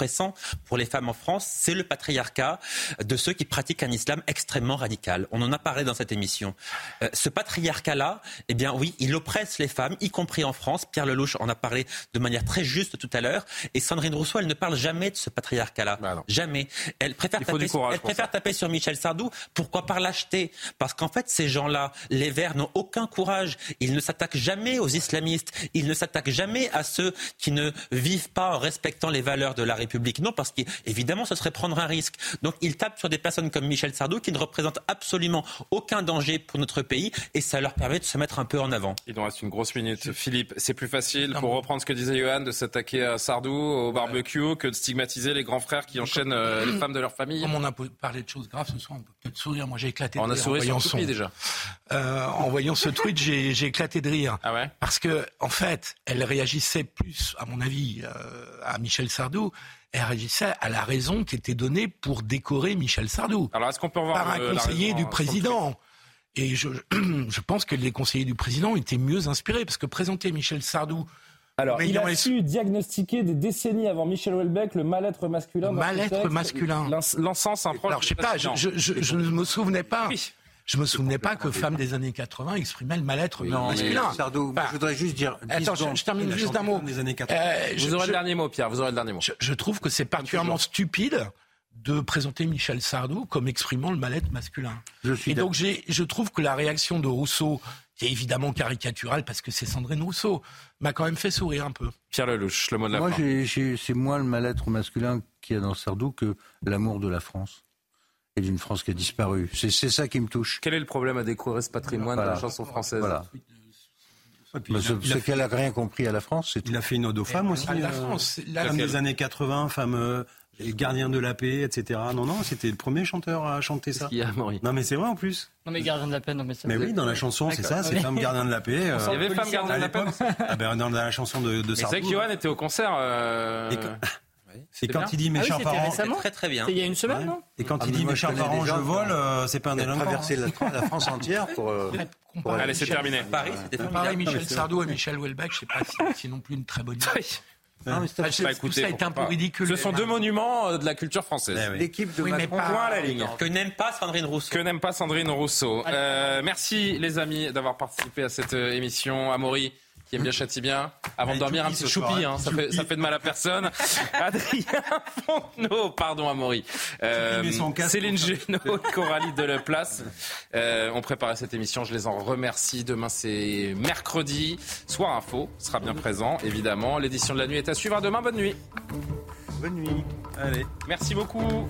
les femmes en France, c'est le patriarcat de ceux qui pratiquent un islam extrêmement radical. On en a parlé dans cette émission. Ce patriarcat-là, eh bien oui, il oppresse les femmes, y compris en France. Pierre Lelouch en a parlé de manière très juste tout à l'heure. Et Sandrine Rousseau, elle ne parle jamais de ce patriarcat-là. Jamais. Elle préfère taper sur Michel Sardou. Pourquoi par lâcheté ? Parce qu'en fait, ces gens-là, les Verts, n'ont aucun courage. Ils ne s'attaquent jamais aux islamistes. Ils ne s'attaquent jamais à ceux qui ne vivent pas en respectant les valeurs de la République. Non, parce qu'évidemment, ce serait prendre un risque. Donc, ils tapent sur des personnes comme Michel Sardou qui ne représentent absolument aucun danger pour notre pays. Et ça leur permet de se mettre un peu en avant. Il nous reste une grosse minute. Philippe, c'est plus facile, pour reprendre ce que disait Johan, de s'attaquer à Sardou, au barbecue, que de stigmatiser les grands frères qui enchaînent les femmes de leur famille. Comme on a parlé de choses graves ce soir, on peut peut-être sourire. Moi, j'ai éclaté de rire. On a souri sur tout le déjà. En voyant ce tweet, j'ai éclaté de rire. Ah ouais ? Parce que, en fait, elle réagissait plus, à mon avis, à Michel Sardou. Elle réagissait à la raison qui était donnée pour décorer Michel Sardou. Alors, est-ce qu'on peut revoir par un conseiller du président ? Et je pense que les conseillers du président étaient mieux inspirés, parce que présenter Michel Sardou... Alors, il a su diagnostiquer des décennies avant Michel Houellebecq le mal-être masculin. Mal-être masculin. L'encens, un proche... Alors, je sais pas, je ne me souvenais pas... Oui. Je me souvenais pas que Femmes des années 80 exprimait le mal-être masculin. Sardou, je voudrais juste dire... Attends, je termine juste d'un mot. Des années 80. Vous aurez le dernier mot, Pierre, vous aurez le dernier mot. Je trouve que c'est particulièrement stupide de présenter Michel Sardou comme exprimant le mal-être masculin. Donc je trouve que la réaction de Rousseau, qui est évidemment caricaturale parce que c'est Sandrine Rousseau, m'a quand même fait sourire un peu. Pierre Lelouch, le mot de la fin. Moi, c'est moins le mal-être masculin qu'il y a dans Sardou que l'amour de la France. Et d'une France qui a disparu. C'est ça qui me touche. Quel est le problème à découvrir ce patrimoine de la chanson française ? C'est qu'elle n'a rien compris à la France. Il a fait une ode aux femmes aussi. La France, femme des années 80, femme gardien de la paix, etc. Non, c'était le premier chanteur à chanter ça. Non, mais c'est vrai en plus. Non, mais gardien de la paix, non, mais c'est oui, dans la chanson, c'est ça, c'est femme gardien de la paix. Il y avait femme gardien de la paix dans la chanson de Sardou. C'est vrai que Johan était au concert. Et quand il dit mes chers parents, très très bien. Il y a une semaine, non ? Et quand il dit mes chers parents, je vole, c'est pas un délinquant. Traverser la France entière pour allez, c'est terminé. Pareil, Michel Sardou et Michel Houellebecq, je sais pas si c'est non plus une très bonne idée. Écoutez, ça est un peu ridicule. Ce sont deux monuments de la culture française. L'équipe de Macron, point à la ligne. Que n'aime pas Sandrine Rousseau. Merci les amis d'avoir participé à cette émission. Amaury, qui aime bien châtie bien. Avant de dormir, un petit choupi, ça fait de mal à personne. Adrien Fontenot, pardon Amaury. Céline Génaud, Coralie Deleplace. On préparait cette émission, je les en remercie. Demain c'est mercredi. Soir Info sera bien présent, évidemment. L'édition de la nuit est à suivre. À demain, bonne nuit. Bonne nuit. Allez. Merci beaucoup.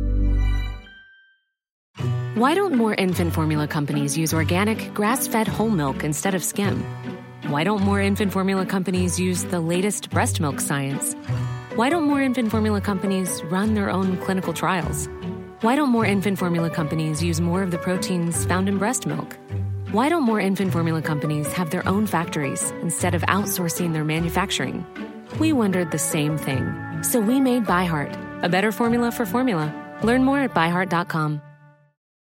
Why don't more infant formula companies use organic, grass-fed whole milk instead of skim? Why don't more infant formula companies use the latest breast milk science? Why don't more infant formula companies run their own clinical trials? Why don't more infant formula companies use more of the proteins found in breast milk? Why don't more infant formula companies have their own factories instead of outsourcing their manufacturing? We wondered the same thing. So we made ByHeart, a better formula for formula. Learn more at byheart.com.